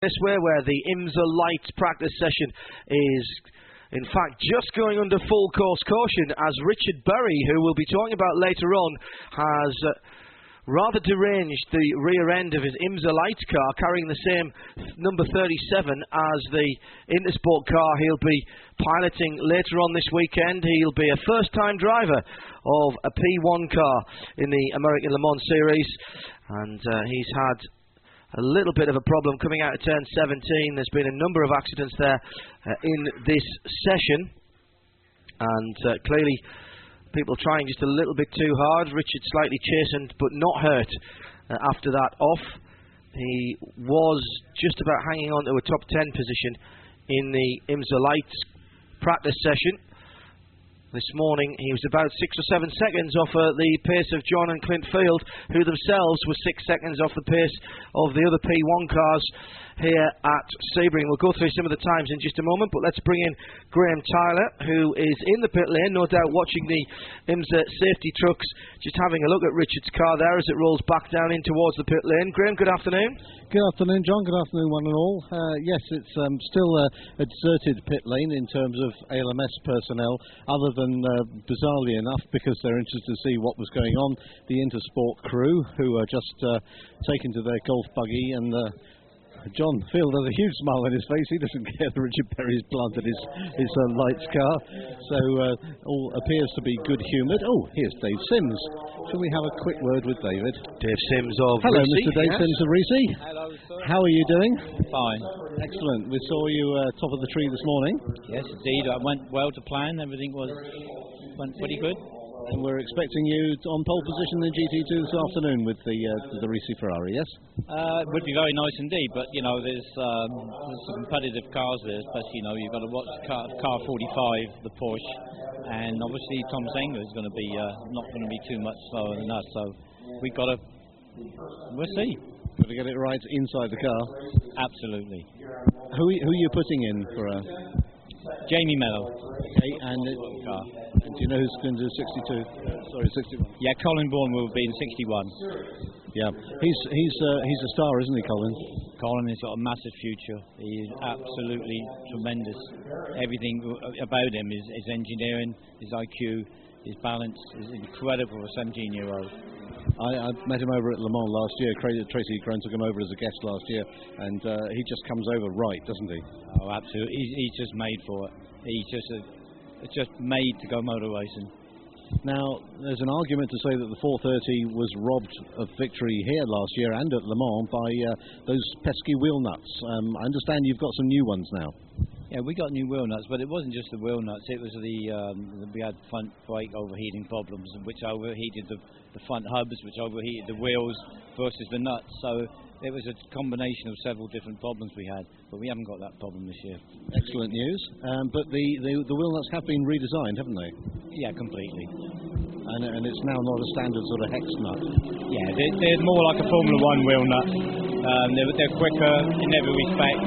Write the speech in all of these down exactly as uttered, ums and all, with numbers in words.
This way, where the IMSA Light practice session is, in fact, just going under full course caution, as Richard Berry, who we'll be talking about later on, has uh, rather deranged the rear end of his IMSA Light car, carrying the same number thirty-seven as the Intersport car he'll be piloting later on this weekend. He'll be a first-time driver of a P one car in the American Le Mans Series, and uh, he's had a little bit of a problem coming out of turn seventeen. There's been a number of accidents there uh, in this session, and uh, clearly people trying just a little bit too hard. Richard slightly chastened but not hurt uh, after that off. He was just about hanging on to a top ten position in the IMSA Light practice session. This morning he was about six or seven seconds off uh, the pace of John and Clint Field, who themselves were six seconds off the pace of the other P one cars here at Sebring. We'll go through some of the times in just a moment, but let's bring in Graham Tyler, who is in the pit lane, no doubt watching the IMSA safety trucks, just having a look at Richard's car there as it rolls back down in towards the pit lane. Graham, good afternoon. Good afternoon, John. Good afternoon, one and all. Uh, yes, it's um, still uh, a deserted pit lane in terms of A L M S personnel, other than, uh, bizarrely enough, because they're interested to see what was going on, the Intersport crew, who are just uh, taken to their golf buggy, and uh, John Field has a huge smile on his face. He doesn't care that Richard Berry's planted his, his uh, Lights car, so uh, all appears to be good-humoured. Oh, here's Dave Sims. Shall we have a quick word with David? Dave Sims of Hello, Risi. Mister Dave yes. Sims of Risi. Hello, sir. How are you doing? Fine. Excellent. We saw you uh, top of the tree this morning. Yes, indeed. I went well to plan. Everything was went pretty good. And we're expecting you on pole position in G T two this afternoon with the uh, the Risi Ferrari, yes? Uh, it would be very nice indeed, but you know, there's, um, there's some competitive cars there, especially, you know, you've got to watch car, car forty-five, the Porsche, and obviously Tom Zenger is going to be uh, not going to be too much slower than that, so we've got to, we'll see. Got to get it right inside the car. Absolutely. Who, who are you putting in for a... Jamie Mello. Okay, and, it, car. and do you know who's going to do sixty-two? Sorry, sixty-one. Yeah, Colin Bourne will be in sixty-one. Yeah, he's he's uh, he's a star, isn't he, Colin? Colin has got a massive future. He is absolutely tremendous. Everything about him, his, his engineering, his I Q, his balance is incredible for a seventeen-year-old. I, I met him over at Le Mans last year. Tracy Crone took him over as a guest last year, and uh, he just comes over right, doesn't he? Oh, absolutely. He's, he's just made for it. He's just a, it's just made to go motor racing. Now, there's an argument to say that the four thirty was robbed of victory here last year and at Le Mans by uh, those pesky wheel nuts. Um, I understand you've got some new ones now. Yeah, we got new wheel nuts, but it wasn't just the wheel nuts. It was the, um, we had front brake overheating problems, which overheated the, the front hubs, which overheated the wheels versus the nuts. So it was a combination of several different problems we had, but we haven't got that problem this year. Excellent news. Um, but the, the, the wheel nuts have been redesigned, haven't they? Yeah, completely. And, and it's now not a standard sort of hex nut. Yeah, they're, they're more like a Formula One wheel nut. Um, they're, they're quicker in every respect.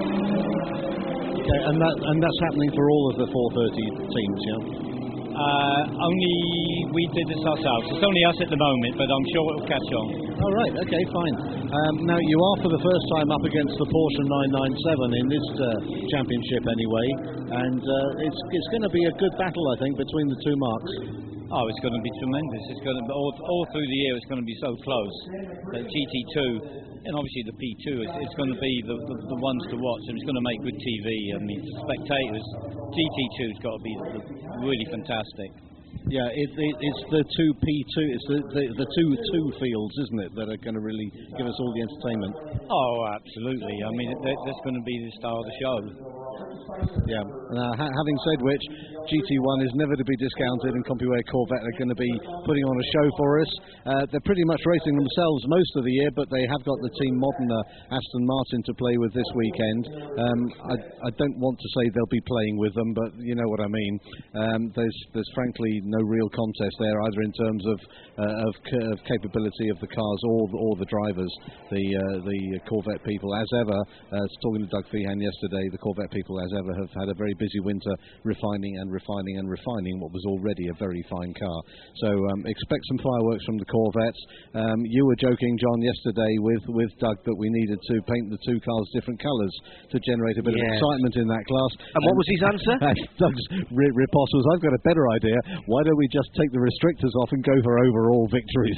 Okay, and that and that's happening for all of the four thirty teams, yeah? Uh, only we did this ourselves. It's only us at the moment, but I'm sure it'll catch on. Oh, right, okay, fine. Um, now, you are for the first time up against the Porsche nine ninety-seven in this uh, championship anyway, and uh, it's it's going to be a good battle, I think, between the two marks. Oh, it's going to be tremendous. It's going to be all, all through the year. It's going to be so close. The G T two and obviously the P two. It's, it's going to be the, the the ones to watch, and it's going to make good T V. I mean, spectators. G T two's got to be really fantastic. Yeah, it, it, it's the two P two. It's the, the the two two fields, isn't it, that are going to really give us all the entertainment. Oh, absolutely. I mean, that's going to be the star of the show. Yeah. Now, ha having said which, G T one is never to be discounted, and CompuWare Corvette are going to be putting on a show for us. Uh, they're pretty much racing themselves most of the year, but they have got the Team Modena Aston Martin to play with this weekend. Um, I, I don't want to say they'll be playing with them, but you know what I mean. Um, there's, there's frankly no real contest there, either in terms of, uh, of, of capability of the cars or, or the drivers. The, uh, the Corvette people, as ever, uh, talking to Doug Feehan yesterday, the Corvette people people, as ever, have had a very busy winter refining and refining and refining what was already a very fine car. So um, expect some fireworks from the Corvette. Um, you were joking, John, yesterday with, with Doug that we needed to paint the two cars different colours to generate a bit yes. of excitement in that class. And what was his answer? Doug's re- riposte was, I've got a better idea. Why don't we just take the restrictors off and go for overall victories?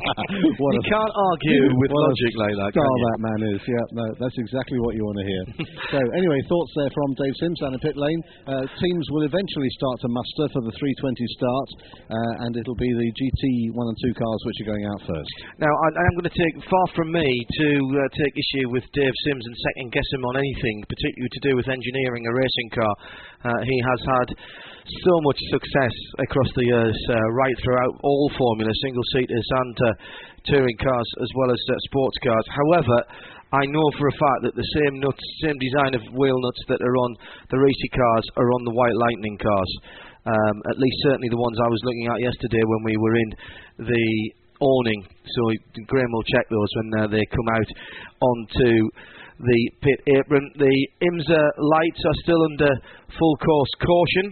you a, can't argue with logic like that, star can you? that man is. Yeah, no, that's exactly what you want to hear. So anyway, thoughts there from Dave Sims down in pit lane. Uh, teams will eventually start to muster for the three twenty start, uh, and it'll be the G T one and two cars which are going out first. Now, I, I'm going to take, far from me to uh, take issue with Dave Sims and second guess him on anything, particularly to do with engineering a racing car. Uh, he has had so much success across the years, uh, right throughout all formula, single-seaters and uh, touring cars, as well as uh, sports cars. However, I know for a fact that the same nuts, same design of wheel nuts that are on the Racing cars are on the White Lightning cars. Um, at least certainly the ones I was looking at yesterday when we were in the awning. So Graham will check those when uh, they come out onto the pit apron. The IMSA lights are still under full course caution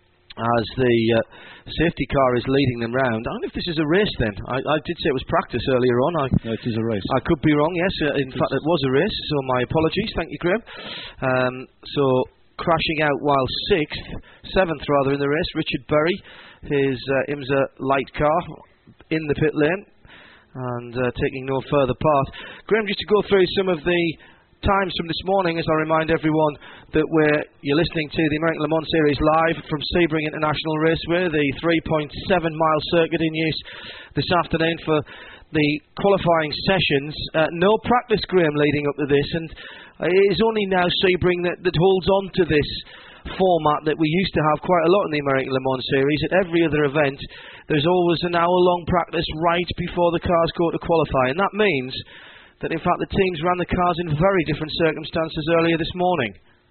as the uh, safety car is leading them round. I don't know if this is a race then. I, I did say it was practice earlier on. I, no, it is a race. I could be wrong, yes. Uh, in fact, it was a race, so my apologies. Thank you, Graham. Um, so, crashing out while sixth, seventh rather in the race, Richard Berry, his uh, IMSA light car in the pit lane and uh, taking no further part. Graham, just to go through some of the times from this morning, as I remind everyone that we're, you're listening to the American Le Mans Series live from Sebring International Raceway, the three point seven mile circuit in use this afternoon for the qualifying sessions. Uh, no practice, Graham, leading up to this, and it is only now Sebring that, that holds on to this format that we used to have quite a lot in the American Le Mans Series. At every other event, there's always an hour-long practice right before the cars go to qualify, and that means that in fact the teams ran the cars in very different circumstances earlier this morning.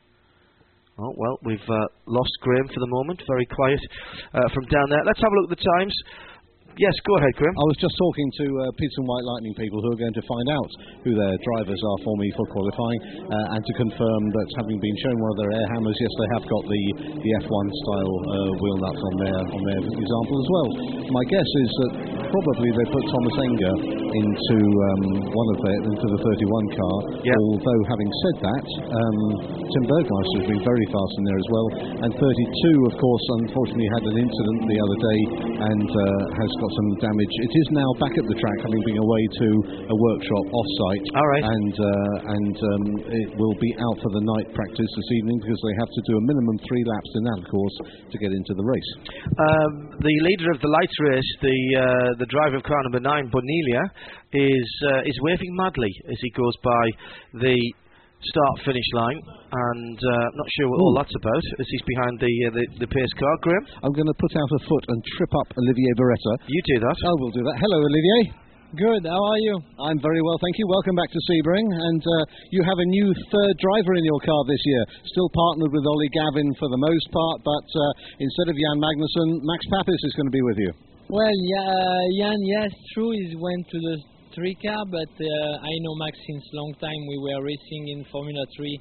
Oh, well, we've uh, lost Graham for the moment, very quiet uh, from down there. Let's have a look at the times. Yes, go ahead, Graham. I was just talking to uh, Peterson White Lightning people who are going to find out who their drivers are for me for qualifying, uh, and to confirm that, having been shown one of their air hammers, yes, they have got the, the F one style uh, wheel nuts on their on their example as well. My guess is that probably they put Thomas Enger into um, one of their into the thirty-one car. Yep. Although having said that, um, Tim Bergmeister has been very fast in there as well, and thirty-two, of course, unfortunately had an incident the other day and uh, has got some damage. It is now back at the track, having been away to a workshop off-site. All right. And uh, and um, it will be out for the night practice this evening because they have to do a minimum three laps in that, of course, to get into the race. Um, the leader of the lights race, the uh, the driver of car number nine, Bonilla, is uh, is waving madly as he goes by the start-finish line, and uh, I'm not sure what all that's about as he's behind the, uh, the the pace car. Graham? I'm going to put out a foot and trip up Olivier Beretta. You do that. I will do that. Hello, Olivier. Good, how are you? I'm very well, thank you. Welcome back to Sebring, and uh, you have a new third driver in your car this year. Still partnered with Ollie Gavin for the most part, but uh, instead of Jan Magnussen, Max Papis is going to be with you. Well, yeah, Jan, yes, true, he went to the three car, but uh, I know Max since long time. We were racing in Formula three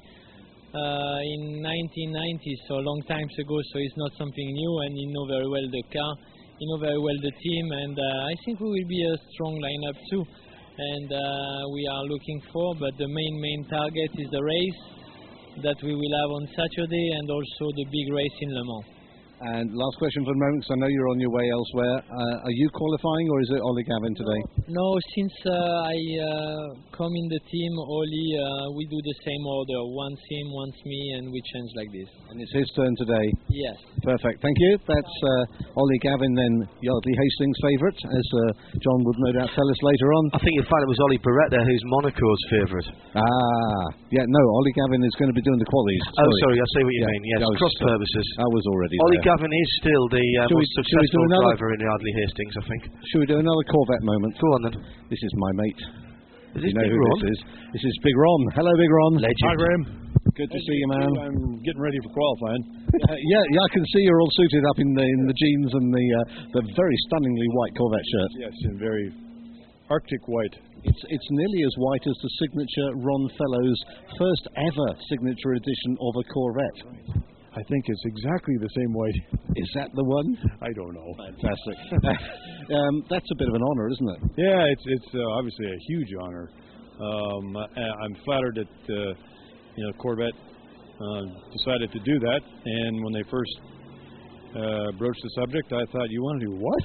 uh, in nineteen ninety, so a long time ago, so it's not something new, and he know very well the car, he know very well the team, and uh, I think we will be a strong lineup too, and uh, we are looking for, but the main, main target is the race that we will have on Saturday, and also the big race in Le Mans. And last question for the moment, because I know you're on your way elsewhere. Uh, are you qualifying, or is it Ollie Gavin today? No, since uh, I uh, come in the team, Ollie, uh, we do the same order. Once him, once me, and we change like this. And it's his turn today? Yes. Perfect, thank you. That's uh, Ollie Gavin, then Yardley Hastings' favourite, as uh, John would no doubt tell us later on. I think you'll find it was Ollie Beretta who's Monaco's favourite. Ah, yeah, no, Ollie Gavin is going to be doing the qualies. Sorry. Oh, sorry, I see what you yeah, mean. Yes, was, cross purposes. I was already Ollie there. Gavin is still the uh, we, most successful another, driver in Yardley Hastings, I think. Should we do another Corvette moment? Go on then. This is my mate. Is you this know Big who Ron? this is? This is Big Ron. Hello, Big Ron. Legend. Hi, Graham. Good to see you, man. I'm getting ready for qualifying. uh, yeah, yeah, I can see you're all suited up in the in the jeans and the uh, the very stunningly white Corvette shirt. Yes, in very Arctic white, It's it's nearly as white as the signature Ron Fellows' first ever signature edition of a Corvette. I think it's exactly the same white. Is that the one? I don't know. Fantastic. um, that's a bit of an honour, isn't it? Yeah, it's it's uh, obviously a huge honour. Um, I'm flattered that uh, you know Corvette uh, decided to do that, and when they first uh, broached the subject, I thought, you want to do what?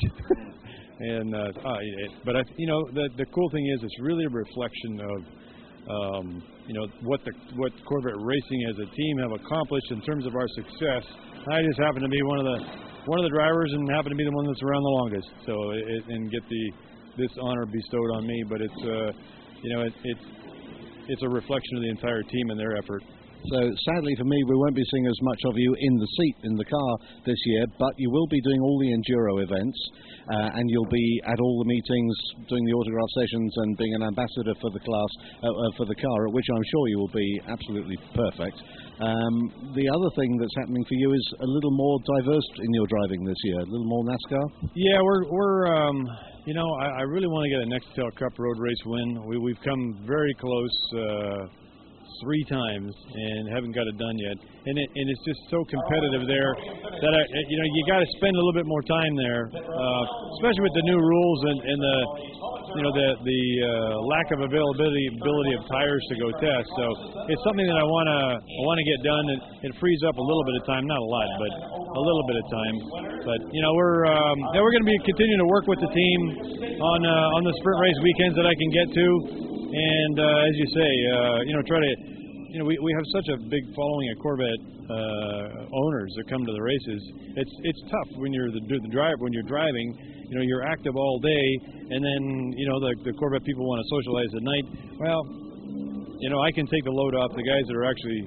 and uh, uh, it, but I, you know, the the cool thing is, it's really a reflection of um, you know what the what Corvette Racing as a team have accomplished in terms of our success. I just happen to be one of the one of the drivers, and happen to be the one that's around the longest. So it, and get the this honor bestowed on me, but it's uh, you know it, it's it's a reflection of the entire team and their effort. So sadly for me, we won't be seeing as much of you in the seat in the car this year, but you will be doing all the enduro events, uh, and you'll be at all the meetings, doing the autograph sessions, and being an ambassador for the class, uh, uh, for the car, at which I'm sure you will be absolutely perfect. Um, the other thing that's happening for you is a little more diverse in your driving this year, a little more NASCAR. Yeah, we're we're um, you know I, I really want to get a Nextel Cup road race win. We, we've come very close. Uh, three times and haven't got it done yet, and it, and it's just so competitive there that I, you know you got to spend a little bit more time there, uh, especially with the new rules and, and the you know the the uh, lack of availability ability of tires to go test. So it's something that I want to I want to get done, and it frees up a little bit of time, not a lot, but a little bit of time. But you know we're um, yeah, we're going to be continuing to work with the team on uh, on the sprint race weekends that I can get to. And uh, as you say, uh, you know, try to, you know, we, we have such a big following of Corvette uh, owners that come to the races. It's it's tough when you're the, the driver when you're driving. You know, you're active all day, and then you know the, the Corvette people want to socialize at night. Well, you know, I can take the load off the guys that are actually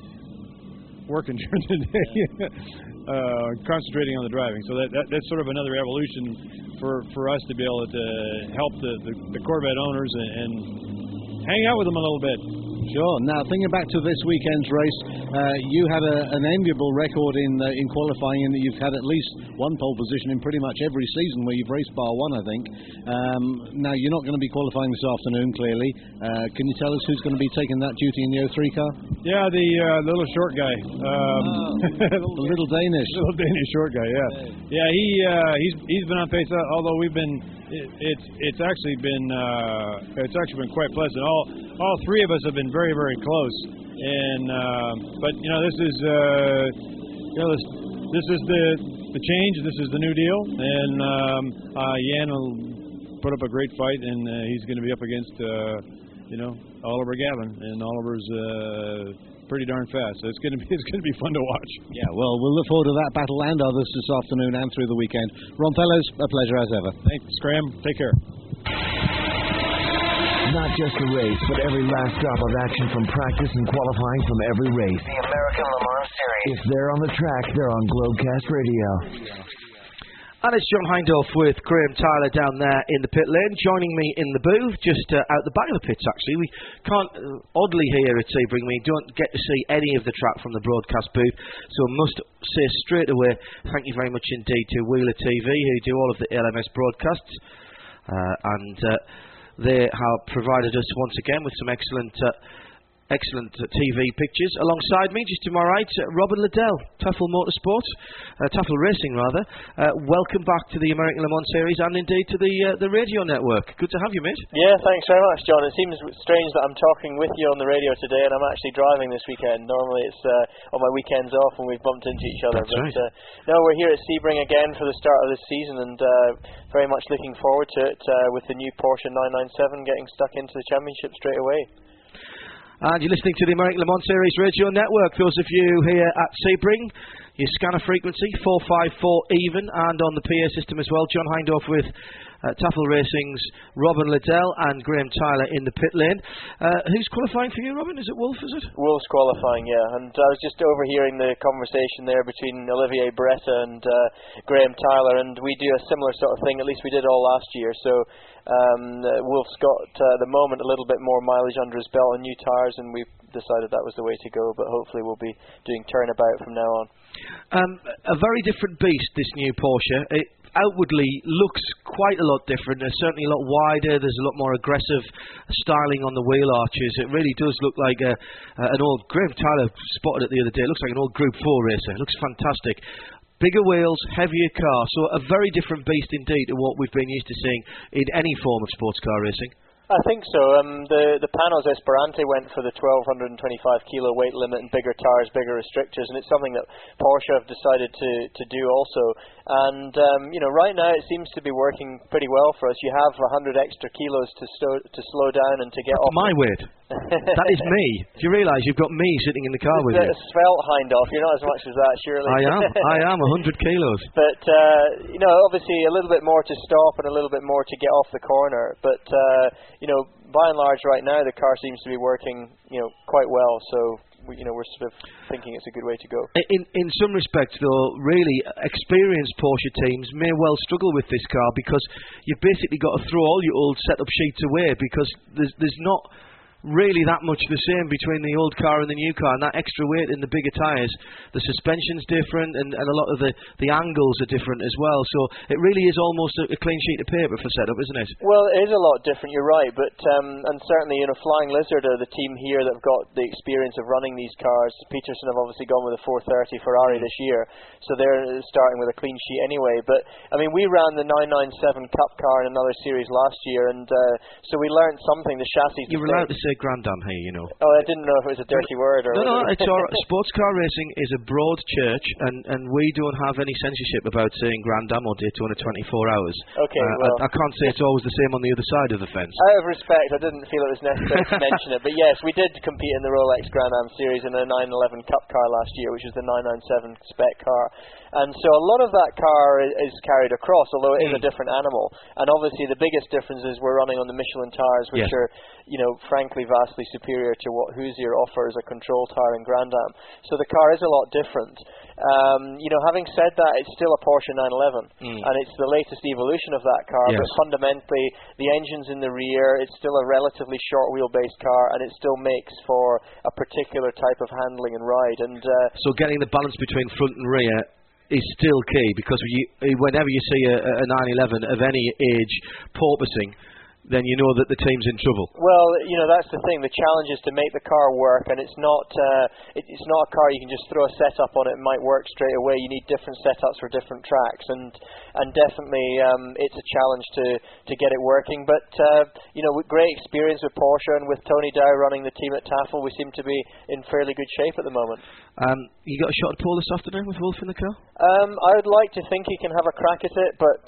working during the day, uh, concentrating on the driving. So that, that that's sort of another evolution for, for us to be able to help the, the, the Corvette owners and, and hang out with them a little bit. Sure. Now, thinking back to this weekend's race, uh, you had a, an enviable record in uh, in qualifying, in that you've had at least one pole position in pretty much every season where you've raced bar one, I think. Um, now, you're not going to be qualifying this afternoon, clearly. Uh, can you tell us who's going to be taking that duty in the oh three car? Yeah, the uh, little short guy. Um, oh, the little Danish. Little Danish short guy, yeah. Yeah, he uh, he's he's been on pace, although we've been... It, it's it's actually been uh, it's actually been quite pleasant. All all three of us have been very very close, and uh, but you know this is uh, you know this this is the the change. This is the new deal, and um, uh, Jan will put up a great fight, and uh, he's going to be up against uh, you know Oliver Gavin, and Oliver's uh, pretty darn fast. So it's going to be it's going to be fun to watch. Yeah, well, we'll look forward to that battle and others this afternoon and through the weekend. Ron Fellows, a pleasure as ever. Thanks, Graham. Take care. Not just a race, but every last drop of action from practice and qualifying from every race. The American Le Mans Series. If they're on the track, they're on Globecast Radio. And it's John Hindhaugh with Graham Tyler down there in the pit lane, joining me in the booth, just uh, out the back of the pits actually. We can't, uh, oddly here at Sebring, we don't get to see any of the track from the broadcast booth, so I must say straight away, thank you very much indeed to Wheeler T V, who do all of the L M S broadcasts, uh, and uh, they have provided us once again with some excellent uh, excellent uh, T V pictures. Alongside me, just to my right, uh, Robin Liddell, Tuffle Motorsport, uh, Tuffle Racing rather. Uh, welcome back to the American Le Mans Series and indeed to the uh, the radio network. Good to have you, mate. Yeah, thanks very much, John. It seems strange that I'm talking with you on the radio today, and I'm actually driving this weekend. Normally it's uh, on my weekends off when we've bumped into each other. That's but right. uh, no, we're here at Sebring again for the start of this season, and uh, very much looking forward to it uh, with the new Porsche nine ninety-seven getting stuck into the championship straight away. And you're listening to the American Le Mans Series Radio Network. Those of you here at Sebring, your scanner frequency four five four even, and on the P A system as well. John Hindhaugh with uh, Tuffle Racing's Robin Liddell and Graham Tyler in the pit lane. Uh, who's qualifying for you, Robin? Is it Wolf, is it? Wolf's qualifying, yeah. And I was just overhearing the conversation there between Olivier Beretta and uh, Graham Tyler, and we do a similar sort of thing, at least we did all last year. So um, uh, Wolf's got, uh, at the moment, a little bit more mileage under his belt and new tyres, and we've decided that was the way to go, but hopefully we'll be doing turnabout from now on. Um, a very different beast, this new Porsche. It outwardly looks quite a lot different. It's certainly a lot wider. There's a lot more aggressive styling on the wheel arches. It really does look like a, uh, an old, Graham Tyler spotted it the other day, it looks like an old Group four racer. It looks fantastic. Bigger wheels, heavier car, so a very different beast indeed to what we've been used to seeing in any form of sports car racing. I think so. Um, the the Panos Esperante went for the twelve twenty-five kilo weight limit and bigger tyres, bigger restrictors, and it's something that Porsche have decided to, to do also. And um, you know, right now it seems to be working pretty well for us. You have one hundred extra kilos to sto- to slow down and to get That's off. my weight. That is me. Do you realise you've got me sitting in the car with you? A svelte hind off. You're not as much as that, surely. I am. I am one hundred kilos. But uh, you know, obviously a little bit more to stop and a little bit more to get off the corner. But uh, you know, by and large, right now the car seems to be working, you know, quite well. So we, you know, we're sort of thinking it's a good way to go. In in some respects, though, really experienced Porsche teams may well struggle with this car because you've basically got to throw all your old setup sheets away because there's there's not really that much the same between the old car and the new car, and that extra weight in the bigger tyres. The suspension's different, and, and a lot of the, the angles are different as well. So it really is almost a, a clean sheet of paper for setup, isn't it? Well, it is a lot different, you're right. But um, and certainly, you know, Flying Lizard are the team here that have got the experience of running these cars. Peterson have obviously gone with a four thirty Ferrari this year, so they're starting with a clean sheet anyway. But I mean, we ran the nine ninety-seven Cup car in another series last year, and uh, so we learned something. The chassis. You're allowed to say Grand Am here, you know. Oh, I didn't know if it was a dirty word or. No, no, it's all right. Sports car racing is a broad church, and, and we don't have any censorship about saying Grand Am or Daytona twenty-four hours. Okay, uh, well, I, I can't say it's always the same on the other side of the fence. Out of respect, I didn't feel it was necessary to mention it, but yes, we did compete in the Rolex Grand Am series in a nine eleven Cup car last year, which was the nine ninety-seven spec car. And so a lot of that car is carried across, although it is a different animal. And obviously the biggest difference is we're running on the Michelin tyres, which yes. are, you know, frankly vastly superior to what Hoosier offers a control tyre in Grand Am. So the car is a lot different. Um, you know, having said that, it's still a Porsche nine eleven, mm. and it's the latest evolution of that car, yes. but fundamentally the engine's in the rear, it's still a relatively short wheelbase car, and it still makes for a particular type of handling and ride. And uh, so getting the balance between front and rear is still key, because you, whenever you see a, a nine eleven of any age porpoising, then you know that the team's in trouble. Well, you know, that's the thing. The challenge is to make the car work, and it's not uh, it, it's not a car you can just throw a setup on it and it might work straight away. You need different setups for different tracks, and and definitely um, it's a challenge to, to get it working. But uh, you know, with great experience with Porsche and with Tony Dow running the team at Tafel, we seem to be in fairly good shape at the moment. Um, you got a shot at Paul this afternoon with Wolf in the car? Um, I would like to think he can have a crack at it, but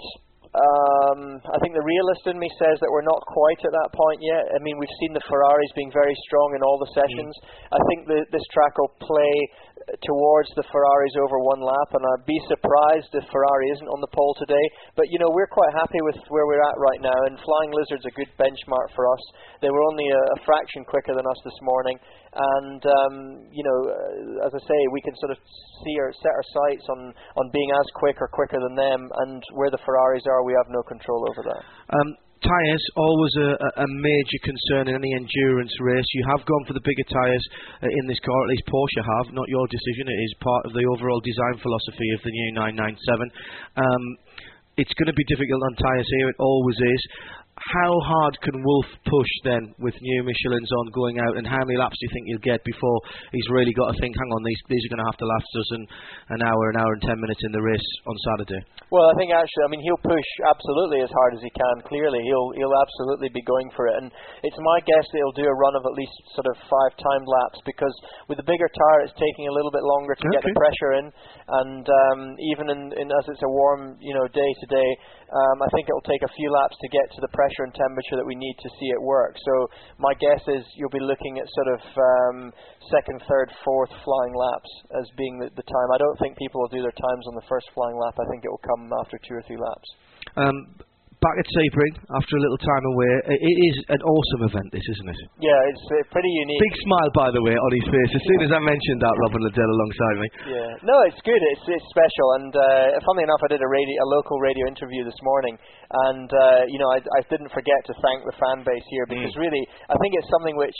Um, I think the realist in me says that we're not quite at that point yet. I mean, we've seen the Ferraris being very strong in all the sessions. Mm. I think the, this track will play towards the Ferraris over one lap, and I'd be surprised if Ferrari isn't on the pole today. But, you know, we're quite happy with where we're at right now, and Flying Lizard's a good benchmark for us. They were only a, a fraction quicker than us this morning, and, um, you know, uh, as I say, we can sort of see or set our sights on, on being as quick or quicker than them, and where the Ferraris are, we have no control over that. Um, tyres, always a, a major concern in any endurance race. You have gone for the bigger tyres uh, in this car, at least Porsche have, not your decision. It is part of the overall design philosophy of the new nine ninety-seven. Um, it's going to be difficult on tyres here, it always is. How hard can Wolf push then with new Michelins on going out, and how many laps do you think he'll get before he's really got to think, hang on, these these are going to have to last us an, an hour, an hour and ten minutes in the race on Saturday? Well, I think actually, I mean, he'll push absolutely as hard as he can, clearly. He'll he'll absolutely be going for it, and it's my guess that he'll do a run of at least sort of five timed laps, because with the bigger tyre it's taking a little bit longer to okay. get the pressure in, and um, even in, in as it's a warm, you know, day today, um, I think it'll take a few laps to get to the pressure and temperature that we need to see it work. So my guess is you'll be looking at sort of um, second, third, fourth flying laps as being the, the time. I don't think people will do their times on the first flying lap. I think it will come after two or three laps. Um, back at Sebring after a little time away. It is an awesome event, this, isn't it? Yeah, it's uh, pretty unique. Big smile, by the way, on his face as soon as I mentioned that, Robin Liddell alongside me. Yeah, no, it's good. It's it's special, and uh, funnily enough, I did a radio, a local radio interview this morning, and uh, you know, I, I didn't forget to thank the fan base here, because mm. really, I think it's something which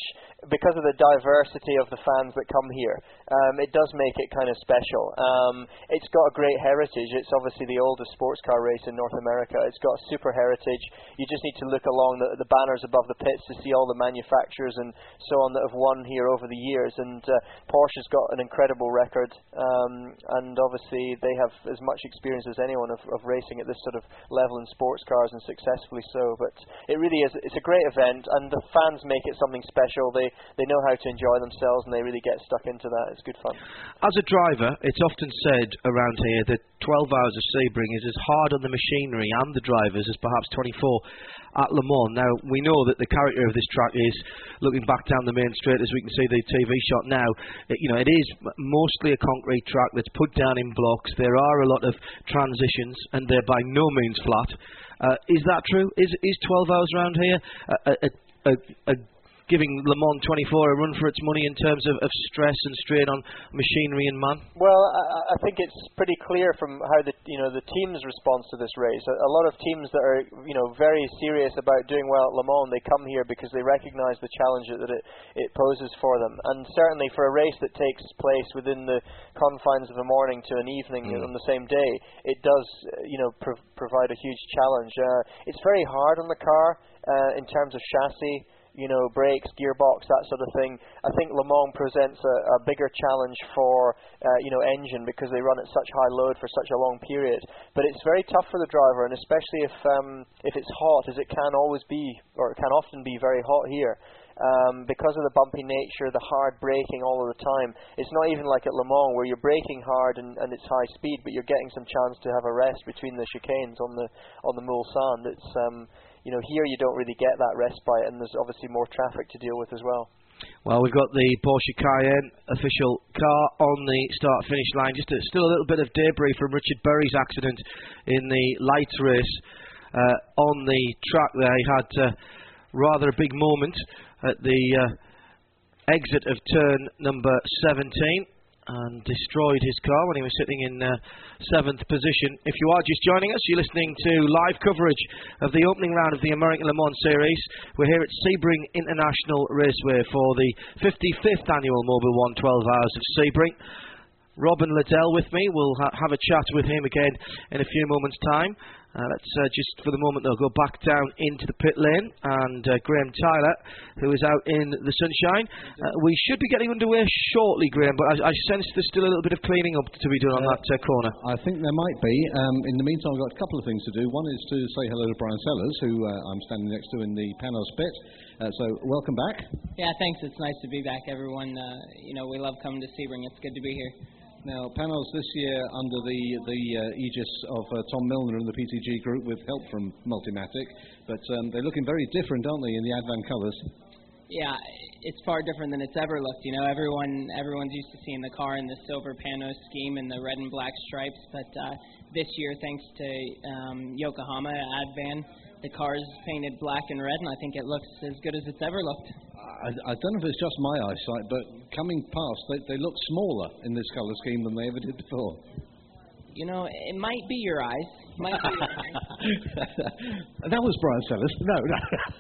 because of the diversity of the fans that come here, um, it does make it kind of special. Um, it's got a great heritage. It's obviously the oldest sports car race in North America. It's got a super heritage. You just need to look along the, the banners above the pits to see all the manufacturers and so on that have won here over the years. And uh, Porsche's got an incredible record, um, and obviously they have as much experience as anyone of, of racing at this sort of level in sports cars, and successfully so. But it really is, it's a great event, and the fans make it something special. They they know how to enjoy themselves, and they really get stuck into that. It's good fun. As a driver, it's often said around here that twelve hours of Sebring is as hard on the machinery and the drivers as perhaps twenty-four at Le Mans. Now, we know that the character of this track is, looking back down the main straight as we can see the T V shot now, it, you know, it is mostly a concrete track that's put down in blocks. There are a lot of transitions, and they're by no means flat. Uh, is that true? Is is twelve hours around here a, a, a, a giving Le Mans twenty-four a run for its money in terms of, of stress and strain on machinery and man? Well, I, I think it's pretty clear from how the you know the team's response to this race. A, a lot of teams that are you know very serious about doing well at Le Mans, they come here because they recognise the challenge that it it poses for them. And certainly for a race that takes place within the confines of a morning to an evening mm. on the same day, it does you know prov- provide a huge challenge. Uh, it's very hard on the car uh, in terms of chassis, you know, brakes, gearbox, that sort of thing. I think Le Mans presents a, a bigger challenge for, uh, you know, engine, because they run at such high load for such a long period. But it's very tough for the driver, and especially if um, if it's hot, as it can always be, or it can often be very hot here. Um, because of the bumpy nature, the hard braking all of the time. It's not even like at Le Mans where you're braking hard and, and it's high speed, but you're getting some chance to have a rest between the chicanes on the on the Mulsanne. It's um, you know, here you don't really get that respite, and there's obviously more traffic to deal with as well. Well, we've got the Porsche Cayenne official car on the start-finish line. Just a, still a little bit of debris from Richard Berry's accident in the lights race uh, on the track there. He had uh, rather a big moment at the uh, exit of turn number seventeen and destroyed his car when he was sitting in uh, seventh position. If you are just joining us, you're listening to live coverage of the opening round of the American Le Mans Series. We're here at Sebring International Raceway for the fifty-fifth annual Mobil one twelve Hours of Sebring. Robin Liddell with me. We'll ha- have a chat with him again in a few moments' time. Uh, let's uh, just, for the moment, though, go back down into the pit lane. And uh, Graham Tyler, who is out in the sunshine. Uh, we should be getting underway shortly, Graham, but I, I sense there's still a little bit of cleaning up to be done on uh, that uh, corner. I think there might be. Um, in the meantime, I've got a couple of things to do. One is to say hello to Brian Sellers, who uh, I'm standing next to in the Panos pit. Uh, so, welcome back. Yeah, thanks. It's nice to be back, everyone. Uh, you know, we love coming to Sebring. It's good to be here. Now, Panos this year under the the uh, aegis of uh, Tom Milner and the P T G Group with help from Multimatic, but um, they're looking very different, aren't they, in the Advan colours? Yeah, it's far different than it's ever looked. You know, everyone everyone's used to seeing the car in the silver Panos scheme and the red and black stripes, but uh, this year, thanks to um, Yokohama Advan, the car's painted black and red, and I think it looks as good as it's ever looked. I, I don't know if it's just my eyesight, but coming past, they, they look smaller in this colour scheme than they ever did before. You know, it might be your eyes. Might be your eyes. That was Brian Sellers. No, no.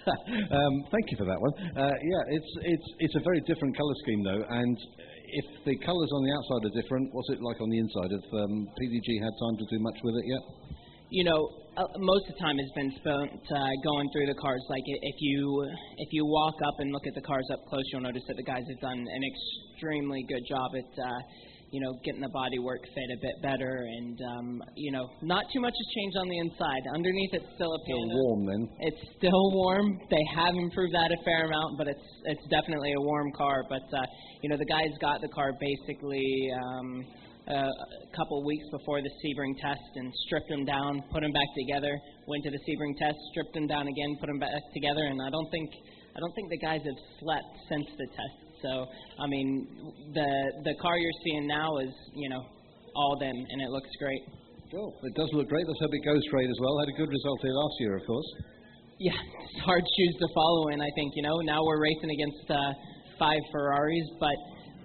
um, thank you for that one. Uh, yeah, it's it's it's a very different colour scheme though, and if the colours on the outside are different, what's it like on the inside? Have um, P D G had time to do much with it yet? You know, uh, most of the time has been spent uh, going through the cars. Like if you if you walk up and look at the cars up close, you'll notice that the guys have done an extremely good job at uh, you know getting the bodywork fit a bit better, and um, you know not too much has changed on the inside. Underneath it's still a Still Panos. warm then. It's still warm. They have improved that a fair amount, but it's it's definitely a warm car. But uh, you know the guys got the car basically. Um, Uh, a couple weeks before the Sebring test and stripped them down, put them back together. Went to the Sebring test, stripped them down again, put them back together, and I don't think I don't think the guys have slept since the test. So I mean, the the car you're seeing now is you know all them, and it looks great. Cool. It does look great. Let's hope it goes great as well. Had a good result here last year, of course. Yeah, it's hard shoes to follow in. I think you know now we're racing against uh, five Ferraris, but.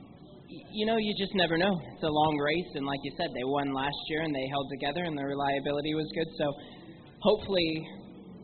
You know, you just never know. It's a long race, and like you said, they won last year, and they held together, and the reliability was good. So hopefully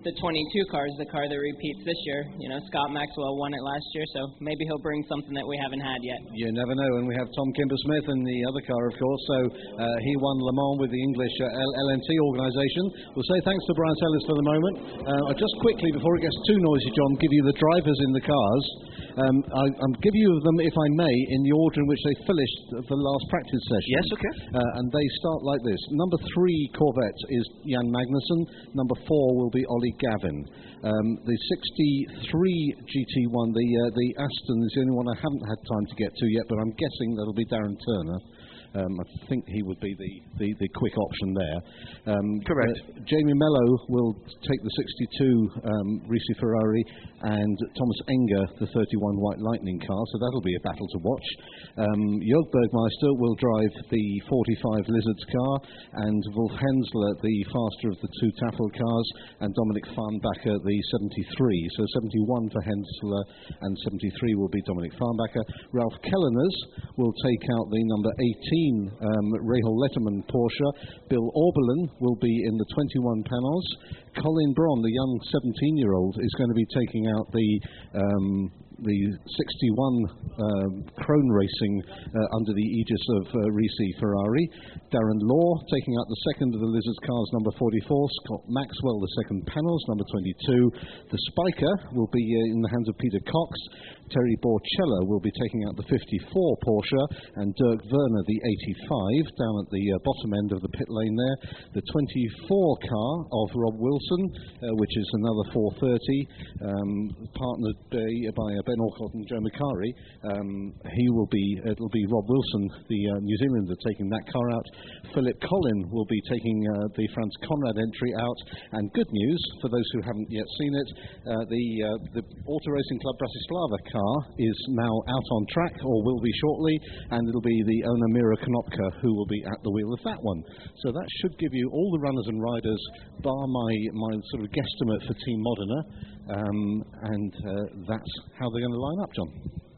the twenty-two car is the car that repeats this year. You know, Scott Maxwell won it last year, so maybe he'll bring something that we haven't had yet. You never know. And we have Tom Kimber-Smith in the other car, of course. So uh, he won Le Mans with the English uh, L N T organisation. We'll say thanks to Brian Ellis for the moment. Uh, just quickly, before it gets too noisy, John, give you the drivers in the cars. Um, I, I'll give you them, if I may, in the order in which they finished the last practice session. Yes, okay. Uh, and they start like this. Number three Corvette is Jan Magnussen. Number four will be Ollie Gavin. Um, the sixty-three G T one, the uh, the Aston, is the only one I haven't had time to get to yet, but I'm guessing that'll be Darren Turner. Um, I think he would be the, the, the quick option there. Um, Correct. Uh, Jamie Mello will take the sixty-two um, Risi Ferrari, and Thomas Enger the thirty-one White Lightning car, so that'll be a battle to watch. Um, Jörg Bergmeister will drive the forty-five Lizards car, and Wolf Hensler the faster of the two Tafel cars, and Dominic Farnbacher the seventy-three. So seventy-one for Hensler, and seventy-three will be Dominic Farnbacher. Ralph Kelleners will take out the number eighteen um, Rahal Letterman Porsche. Bill Oberlin will be in the twenty-one Panos. Colin Braun, the young seventeen-year-old, is going to be taking out the um, the sixty-one um, Krone Racing uh, under the aegis of uh, Risi Ferrari. Darren Law taking out the second of the Lizards cars, number forty-four. Scott Maxwell, the second Panos, number twenty-two. The Spiker will be uh, in the hands of Peter Cox. Terry Borchella will be taking out the fifty-four Porsche, and Dirk Werner the eighty-five down at the uh, bottom end of the pit lane there. The twenty-four car of Rob Wilson, uh, which is another four thirty, um, partnered by, by uh, Ben Orcott and Joe Macari. Um, he will be, it'll be Rob Wilson, the uh, New Zealander, taking that car out. Philip Collin will be taking uh, the Franz Conrad entry out. And good news for those who haven't yet seen it, uh, the uh, the Auto Racing Club Bratislava car is now out on track, or will be shortly, and it'll be the owner Mira Konopka who will be at the wheel of that one. So that should give you all the runners and riders, bar my, my sort of guesstimate for Team Modena, um, and uh, that's how they're going to line up, John.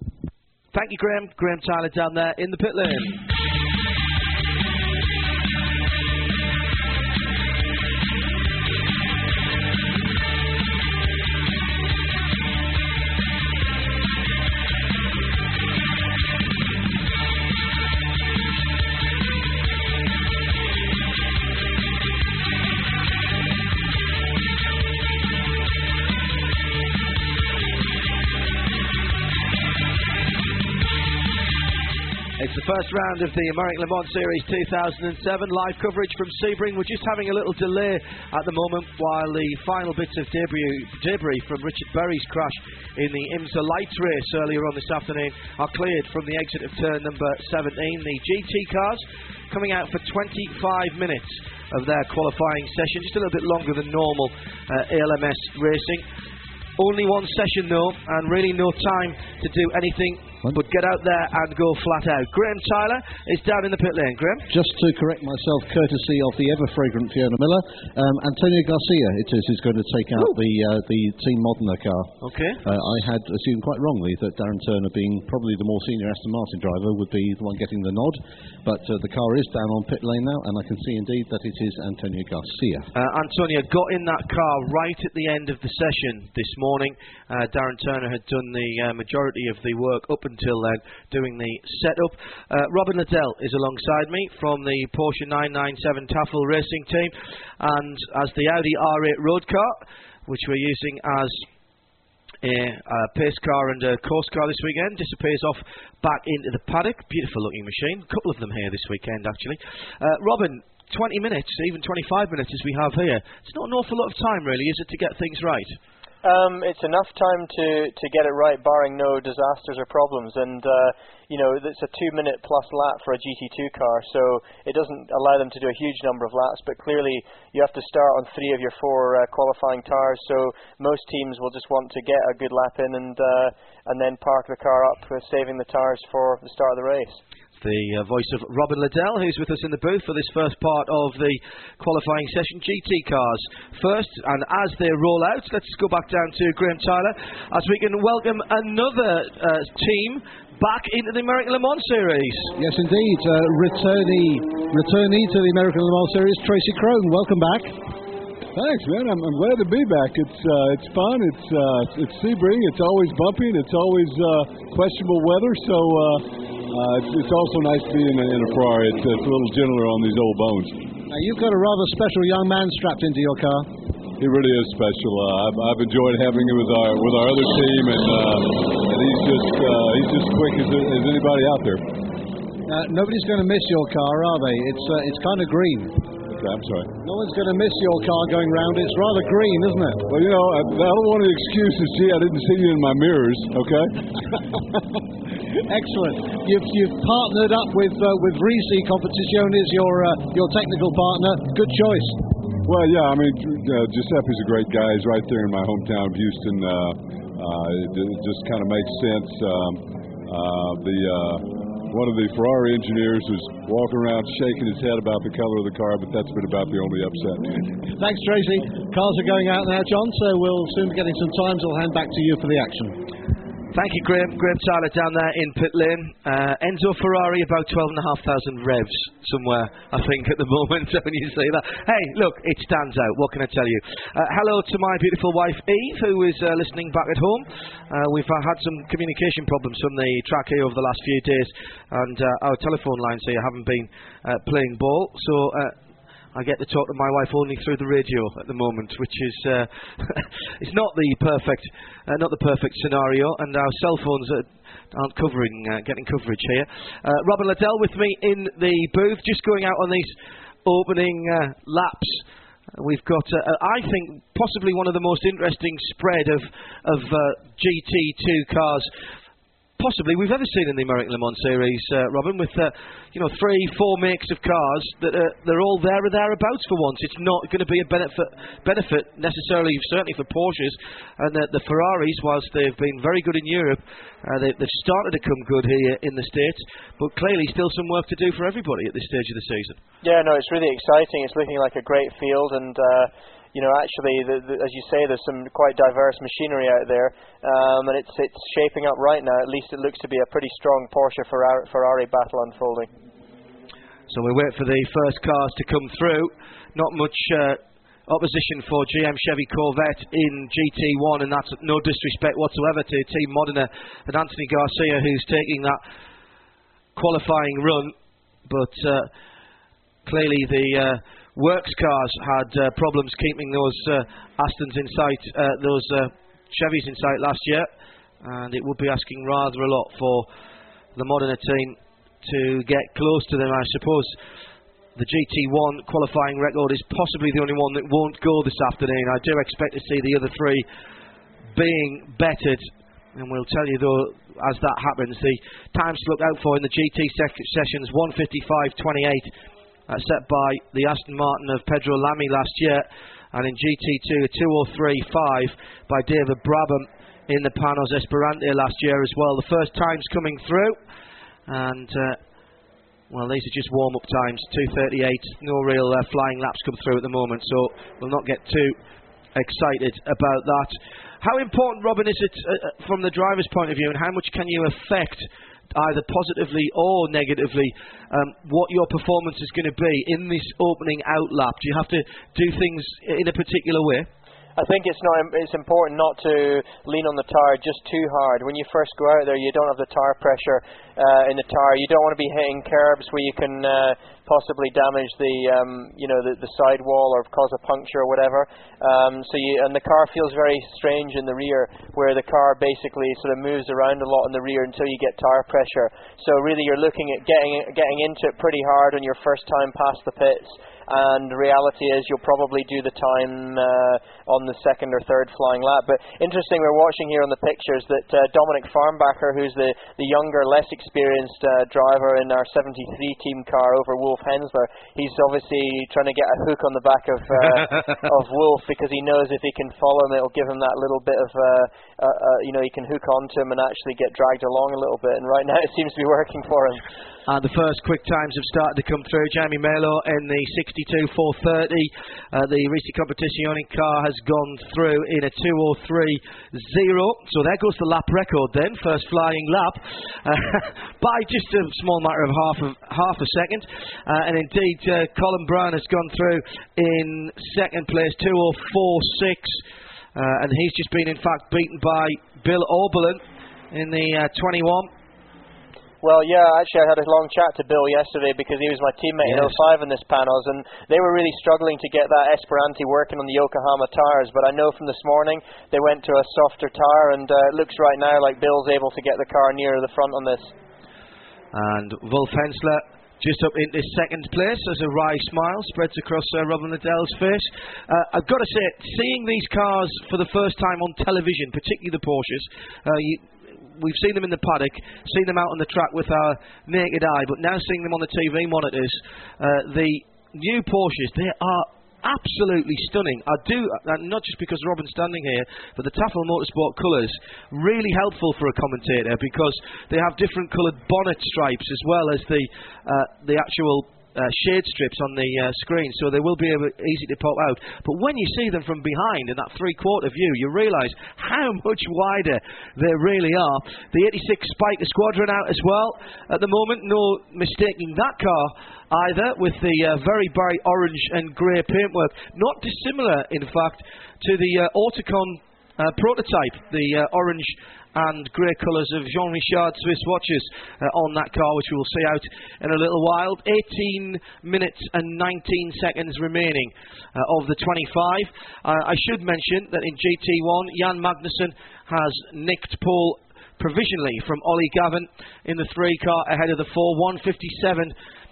Thank you, Graham. Graham Tyler down there in the pit lane. It's the first round of the American Le Mans Series two thousand seven. Live coverage from Sebring. We're just having a little delay at the moment while the final bits of debris, debris from Richard Berry's crash in the IMSA Lights race earlier on this afternoon are cleared from the exit of turn number seventeen. The G T cars coming out for twenty-five minutes of their qualifying session, just a little bit longer than normal uh, A L M S racing. Only one session though, and really no time to do anything but get out there and go flat out. Graham Tyler is down in the pit lane. Graham? Just to correct myself, courtesy of the ever-fragrant Fiona Miller, um, Antonio Garcia, it is, is going to take out the uh, the Team Modena car. Okay. Uh, I had assumed quite wrongly that Darren Turner, being probably the more senior Aston Martin driver, would be the one getting the nod, but uh, the car is down on pit lane now, and I can see indeed that it is Antonio Garcia. Uh, Antonio got in that car right at the end of the session this morning. Uh, Darren Turner had done the uh, majority of the work up until then, doing the setup. Uh, Robin Liddell is alongside me from the Porsche nine ninety-seven Tafel Racing team, and as the Audi R eight road car, which we're using as a, a pace car and a course car this weekend, disappears off back into the paddock. Beautiful looking machine, a couple of them here this weekend actually. Uh, Robin, twenty minutes, even twenty-five minutes as we have here, it's not an awful lot of time really, is it, to get things right? Um, it's enough time to, to get it right, barring no disasters or problems. And, uh, you know, it's a two-minute plus lap for a G T two car, so it doesn't allow them to do a huge number of laps. But clearly, you have to start on three of your four uh, qualifying tires, so most teams will just want to get a good lap in and, uh, and then park the car up, uh, saving the tires for the start of the race. The uh, voice of Robin Liddell, who's with us in the booth for this first part of the qualifying session. G T cars first, and as they roll out, let's go back down to Graham Tyler as we can welcome another uh, team back into the American Le Mans Series. Yes, indeed. Uh, returnee, returnee to the American Le Mans Series, Tracy Crone. Welcome back. Thanks, man. I'm, I'm glad to be back. It's uh, it's fun. It's uh, it's Sebring. It's always bumpy. And it's always uh, questionable weather. So uh, uh, it's, it's also nice to be in a, in a Ferrari. It's, it's a little gentler on these old bones. Now, you've got a rather special young man strapped into your car. He really is special. Uh, I've, I've enjoyed having him with our with our other team, and, uh, and he's just uh, he's just quick as, as anybody out there. Uh, nobody's going to miss your car, are they? It's uh, it's kind of green. I'm sorry. No one's going to miss your car going round. It's rather green, isn't it? Well, you know, I, I don't want any excuses. Gee, I didn't see you in my mirrors. Okay. Excellent. You've you've partnered up with uh, with Risi Competizione as your uh, your technical partner. Good choice. Well, yeah. I mean, uh, Giuseppe's a great guy. He's right there in my hometown of Houston. Uh, uh, it, it just kind of makes sense. Um, uh, the uh, One of the Ferrari engineers was walking around shaking his head about the color of the car, but that's been about the only upset. Thanks, Tracy. Cars are going out now, John, so we'll soon be getting some times. I'll hand back to you for the action. Thank you, Graham. Graham Tyler down there in pit lane. Uh, Enzo Ferrari about twelve and a half thousand revs somewhere, I think, at the moment when you say that. Hey, look, it stands out. What can I tell you? Uh, hello to my beautiful wife, Eve, who is uh, listening back at home. Uh, we've uh, had some communication problems from the track here over the last few days, and uh, our telephone lines here haven't been uh, playing ball, so... Uh, I get to talk to my wife only through the radio at the moment, which is uh, it's not the perfect, uh, not the perfect scenario, and our cell phones are, aren't covering, uh, getting coverage here. Uh, Robin Liddell with me in the booth, just going out on these opening uh, laps. We've got, uh, I think, possibly one of the most interesting spread of of uh, G T two cars possibly we've ever seen in the American Le Mans Series, uh, Robin, with uh, you know three, four makes of cars that are they're all there or thereabouts for once. It's not going to be a benefit benefit necessarily, certainly for Porsches, and uh, the Ferraris, whilst they've been very good in Europe, uh, they, they've started to come good here in the States, but clearly still some work to do for everybody at this stage of the season. Yeah, no, it's really exciting. It's looking like a great field, and uh, you know, actually, the, the, as you say, there's some quite diverse machinery out there, um, and it's it's shaping up right now. At least it looks to be a pretty strong Porsche Ferrari, Ferrari battle unfolding. So we wait for the first cars to come through. Not much uh, opposition for G M Chevy Corvette in G T one, and that's no disrespect whatsoever to Team Modena and Anthony Garcia, who's taking that qualifying run, but uh, clearly the uh, Works cars had uh, problems keeping those uh, Astons in sight, uh, those uh, Chevys in sight last year, and it would be asking rather a lot for the Modena team to get close to them. I suppose the G T one qualifying record is possibly the only one that won't go this afternoon. I do expect to see the other three being bettered, and we'll tell you though as that happens the times to look out for in the G T sec- sessions: one fifty-five twenty-eight. Uh, set by the Aston Martin of Pedro Lamy last year, and in G T two a two oh three five by David Brabham in the Panos Esperante last year as well. The first times coming through, and uh, well, these are just warm-up times, two thirty-eight, no real uh, flying laps come through at the moment, so we'll not get too excited about that. How important, Robin, is it uh, from the driver's point of view, and how much can you affect either positively or negatively um, what your performance is going to be in this opening out lap? Do you have to do things in a particular way? I think it's not. It's important not to lean on the tyre just too hard. When you first go out there, you don't have the tyre pressure uh, in the tyre. You don't want to be hitting curbs where you can uh, possibly damage the, um, you know, the, the sidewall or cause a puncture or whatever. Um, so you, and the car feels very strange in the rear, where the car basically sort of moves around a lot in the rear until you get tyre pressure. So really, you're looking at getting getting into it pretty hard on your first time past the pits. And the reality is you'll probably do the time uh, on the second or third flying lap. But interesting, we're watching here on the pictures that uh, Dominic Farnbacher, who's the, the younger, less experienced uh, driver in our seventy-three team car over Wolf Hensler, he's obviously trying to get a hook on the back of uh, of Wolf, because he knows if he can follow him, it'll give him that little bit of, uh, uh, uh, you know, he can hook onto him and actually get dragged along a little bit. And right now it seems to be working for him. And the first quick times have started to come through. Jamie Melo in the sixty-two four thirty. Uh, the Risi Competizione car has gone through in a two oh three zero. So there goes the lap record then. First flying lap uh, by just a small matter of half of, half a second. Uh, and indeed, uh, Colin Brown has gone through in second place, two oh four six. Uh, and he's just been, in fact, beaten by Bill Oberlin in the uh, twenty-one. Well, yeah, actually I had a long chat to Bill yesterday because he was my teammate yes. in oh five in this panels, and they were really struggling to get that Esperanti working on the Yokohama tyres, but I know from this morning they went to a softer tyre, and uh, it looks right now like Bill's able to get the car nearer the front on this. And Wolf Hensler just up into second place as a wry smile spreads across uh, Robin Liddell's face. Uh, I've got to say, seeing these cars for the first time on television, particularly the Porsches, uh, you, we've seen them in the paddock, seen them out on the track with our naked eye, but now seeing them on the T V monitors, uh, the new Porsches, they are absolutely stunning. I do, uh, not just because Robin's standing here, but the Tafel Motorsport colours, really helpful for a commentator because they have different coloured bonnet stripes as well as the uh, the actual Uh, shade strips on the uh, screen, so they will be able, easy to pop out. But when you see them from behind in that three-quarter view, you realise how much wider they really are. The eighty-six Spiker Squadron out as well at the moment. No mistaking that car either, with the uh, very bright orange and grey paintwork. Not dissimilar, in fact, to the uh, Autocon uh, prototype, the uh, orange and grey colours of Jean Richard Swiss watches uh, on that car, which we will see out in a little while. eighteen minutes and nineteen seconds remaining uh, of the twenty-five. Uh, I should mention that in G T one, Jan Magnussen has nicked pole provisionally from Ollie Gavin in the three car ahead of the four. one fifty-seven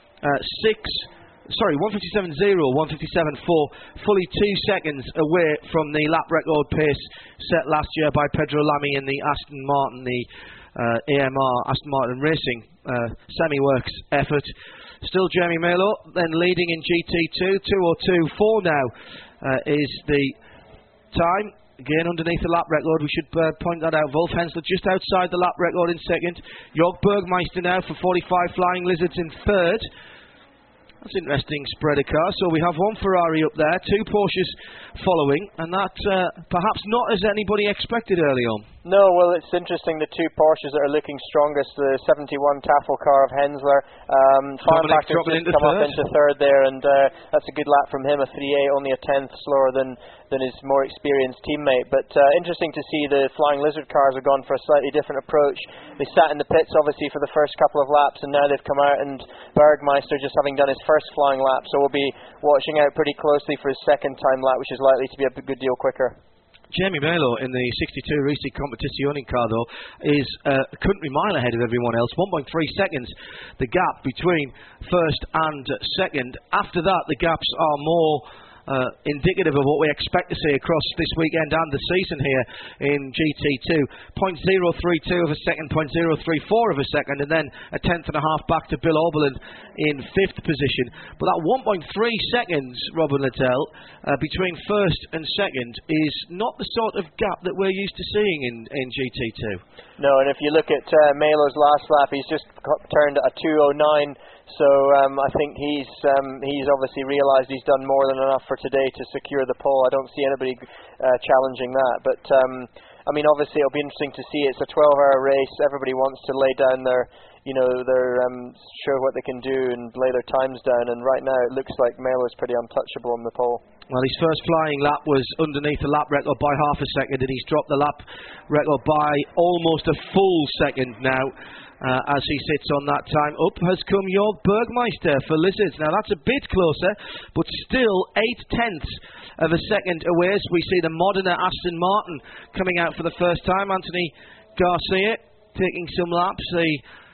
six. Sorry, one fifty-seven zero, one fifty-seven four, fully two seconds away from the lap record pace set last year by Pedro Lamy in the Aston Martin, the uh, A M R Aston Martin Racing uh, semi-works effort. Still Jamie Melo, then leading in G T two, two oh two four now uh, is the time. Again, underneath the lap record, we should uh, point that out. Wolf Hensler just outside the lap record in second. Jörg Bergmeister now for forty-five Flying Lizards in third. That's interesting spread of cars. So we have one Ferrari up there, two Porsches following, and that uh, perhaps not as anybody expected early on. No, well, it's interesting, the two Porsches that are looking strongest, the seventy-one Tafel car of Hensler. Um, Farmpacker just come up into third there, and uh, that's a good lap from him, a three eight, only a tenth slower than, than his more experienced teammate. But uh, interesting to see the Flying Lizard cars have gone for a slightly different approach. They sat in the pits, obviously, for the first couple of laps, and now they've come out, and Bergmeister just having done his first flying lap, so we'll be watching out pretty closely for his second time lap, which is likely to be a good deal quicker. Jamie Melo in the sixty-two Risi Competizione car, though, is uh, a country mile ahead of everyone else. one point three seconds the gap between first and second. After that, the gaps are more uh, indicative of what we expect to see across this weekend and the season here in G T two. zero point zero three two of a second, zero point zero three four of a second, and then a tenth and a half back to Bill Oberlin in fifth position. But that one point three seconds, Robin Liddell, uh, between first and second is not the sort of gap that we're used to seeing in, in G T two. No, and if you look at uh, Melo's last lap, he's just turned at a two oh nine. So um, I think he's um, he's obviously realised he's done more than enough for today to secure the pole. I don't see anybody uh, challenging that. But um, I mean, obviously it'll be interesting to see. It's a twelve-hour race. Everybody wants to lay down their, you know, their um, show what they can do and lay their times down. And right now it looks like Melo's pretty untouchable on the pole. Well, his first flying lap was underneath the lap record by half a second, and he's dropped the lap record by almost a full second now. Uh, as he sits on that time. Up has come Jörg Bergmeister for Lizards. Now that's a bit closer, but still eight tenths of a second away as we see the Modena Aston Martin coming out for the first time. Anthony Garcia taking some laps. The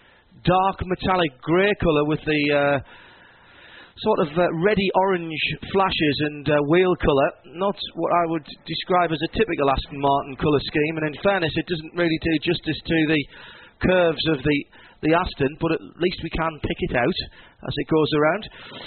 dark metallic grey colour with the uh, sort of uh, reddy orange flashes and uh, wheel colour. Not what I would describe as a typical Aston Martin colour scheme, and in fairness it doesn't really do justice to the curves of the the Aston, but at least we can pick it out as it goes around,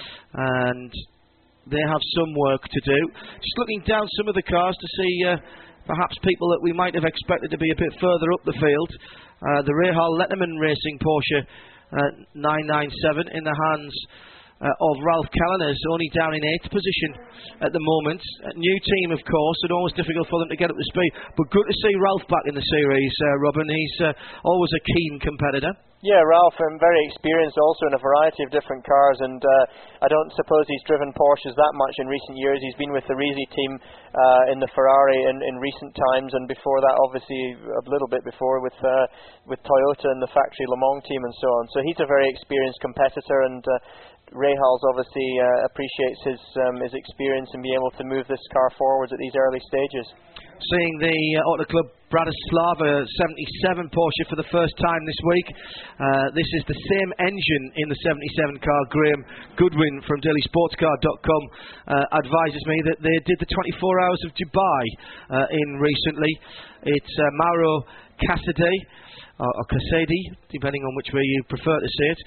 and they have some work to do. Just looking down some of the cars to see uh, perhaps people that we might have expected to be a bit further up the field. Uh, the Rahal Letterman Racing Porsche uh, nine nine seven in the hands Uh, of Ralph Callinan, only down in eighth position at the moment. A new team, of course, and always difficult for them to get up to speed. But good to see Ralph back in the series, uh, Robin. He's uh, always a keen competitor. Yeah, Ralph, um, very experienced also in a variety of different cars, and uh, I don't suppose he's driven Porsches that much in recent years. He's been with the Risi team uh, in the Ferrari in, in recent times, and before that, obviously, a little bit before with uh, with Toyota and the factory Le Mans team and so on. So he's a very experienced competitor, and uh, Rahals obviously uh, appreciates his um, his experience in being able to move this car forwards at these early stages. Seeing the uh, Auto Club Bratislava seventy-seven Porsche for the first time this week. Uh, this is the same engine in the seventy-seven car. Graham Goodwin from daily sports car dot com uh, advises me that they did the twenty-four hours of Dubai uh, in recently. It's uh, Mauro Casadei, or, or Casadi, depending on which way you prefer to say it.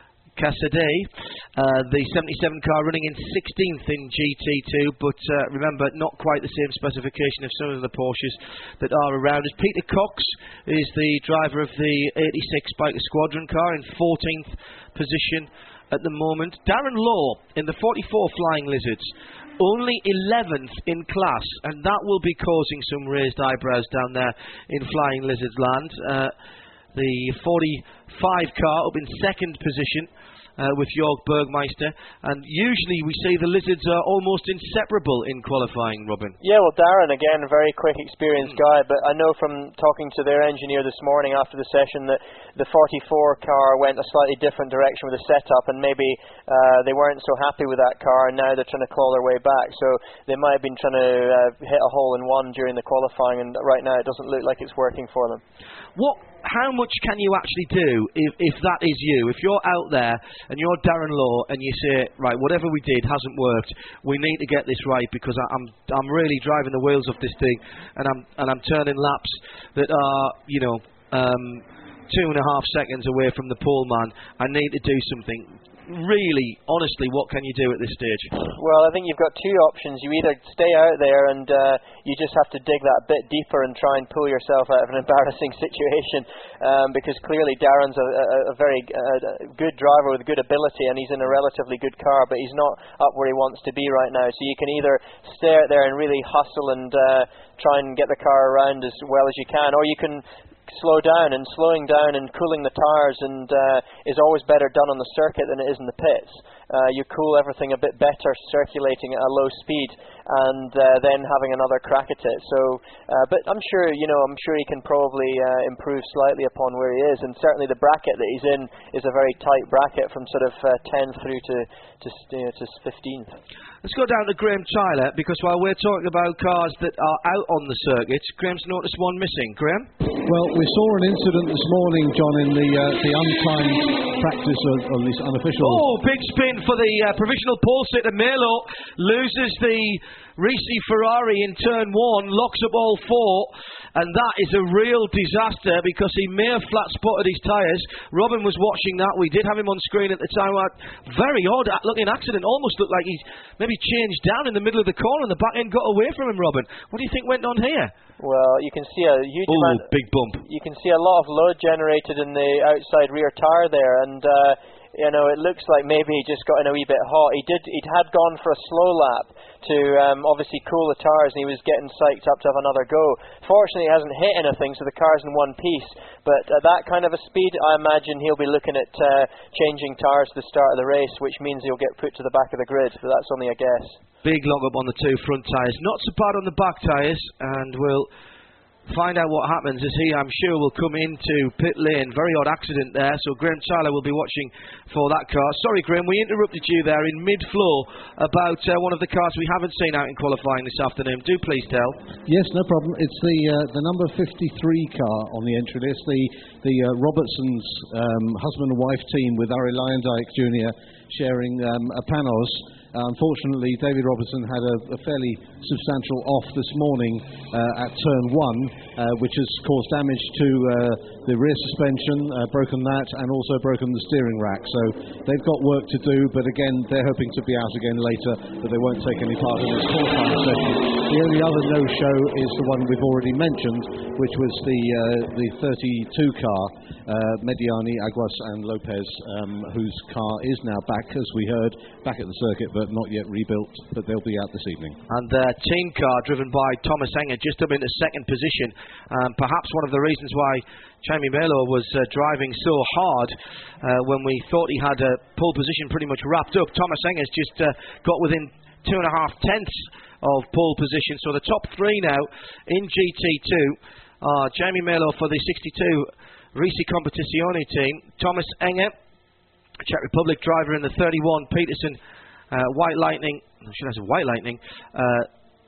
Casadei, uh, the seventy-seven car running in sixteenth in G T two, but uh, remember, not quite the same specification of some of the Porsches that are around us. Peter Cox is the driver of the eighty-six Biker Squadron car in fourteenth position at the moment. Darren Law in the forty-four Flying Lizards, only eleventh in class, and that will be causing some raised eyebrows down there in Flying Lizards land. Uh, the forty-five car up in second position uh, with Jörg Bergmeister, and usually we see the Lizards are almost inseparable in qualifying, Robin. Yeah, well, Darren, again, a very quick, experienced mm. guy, but I know from talking to their engineer this morning after the session that the forty-four car went a slightly different direction with the setup, and maybe uh, they weren't so happy with that car, and now they're trying to claw their way back. So they might have been trying to uh, hit a hole in one during the qualifying, and right now it doesn't look like it's working for them. What? How much can you actually do if, if that is you? If you're out there and you're Darren Law and you say, right, whatever we did hasn't worked, we need to get this right because I, I'm I'm really driving the wheels off this thing, and I'm and I'm turning laps that are, you know, um, two and a half seconds away from the pole man. I need to do something. Really, honestly, what can you do at this stage? Well, I think you've got two options. You either stay out there and uh, you just have to dig that bit deeper and try and pull yourself out of an embarrassing situation, um, because clearly Darren's a, a, a very uh, good driver with good ability, and he's in a relatively good car, but he's not up where he wants to be right now. So you can either stay out there and really hustle and uh, try and get the car around as well as you can, or you can slow down, and slowing down and cooling the tyres and uh, is always better done on the circuit than it is in the pits. Uh, you cool everything a bit better circulating at a low speed, and uh, then having another crack at it. So, uh, but I'm sure, you know, I'm sure he can probably uh, improve slightly upon where he is, and certainly the bracket that he's in is a very tight bracket from sort of uh, ten through to to, you know, to fifteenth. Let's go down to Graham Tyler, because while we're talking about cars that are out on the circuit, Graham's noticed one missing. Graham? Well, we saw an incident this morning, John, in the uh, the untimed practice of, of this unofficial. Oh, big spin for the uh, provisional pole sitter. Melo loses the Risi Ferrari in turn one, locks up all four, and that is a real disaster because he may have flat spotted his tyres. Robin was watching that. We did have him on screen at the time. Very odd looking accident. Almost looked like he's maybe changed down in the middle of the corner and the back end got away from him, Robin. What do you think went on here? Well, you can see a huge Ooh, amount. big bump. You can see a lot of load generated in the outside rear tyre there, and uh, you know, it looks like maybe he just got in a wee bit hot. He did. He had gone for a slow lap to um, obviously cool the tyres, and he was getting psyched up to have another go. Fortunately, he hasn't hit anything, so the car's in one piece. But at that kind of a speed, I imagine he'll be looking at uh, changing tyres at the start of the race, which means he'll get put to the back of the grid. But that's only a guess. Big log up on the two front tyres. Not so bad on the back tyres, and we'll find out what happens as he, I'm sure, will come into pit lane. Very odd accident there, so Graham Tyler will be watching for that car. Sorry, Graham, we interrupted you there in mid-flow about uh, one of the cars we haven't seen out in qualifying this afternoon. Do please tell. Yes, no problem. It's the uh, the number fifty-three car on the entry list, the, the uh, Robertson's um, husband and wife team with Arie Luyendyk Junior sharing um, a Panos. unfortunately, David Robertson had a, a fairly substantial off this morning uh, at turn one, uh, which has caused damage to uh, the rear suspension, uh, broken that, and also broken the steering rack. So they've got work to do, but again, they're hoping to be out again later, but they won't take any part in this qualifying session. The only other no-show is the one we've already mentioned, which was the uh, the thirty-two car, uh, Mediani, Aguas and Lopez, um, whose car is now back, as we heard, back at the circuit, but not yet rebuilt, but they'll be out this evening. And their team car, driven by Thomas Enger, just up into second position. Um, perhaps one of the reasons why Jamie Melo was uh, driving so hard uh, when we thought he had a pole position pretty much wrapped up. Thomas Enger's just uh, got within two and a half tenths of pole position. So the top three now in G T two are Jamie Melo for the sixty-two Risi Competizione team, Thomas Enger, Czech Republic driver in the thirty-one, Peterson, uh, White Lightning, should I say White Lightning, uh,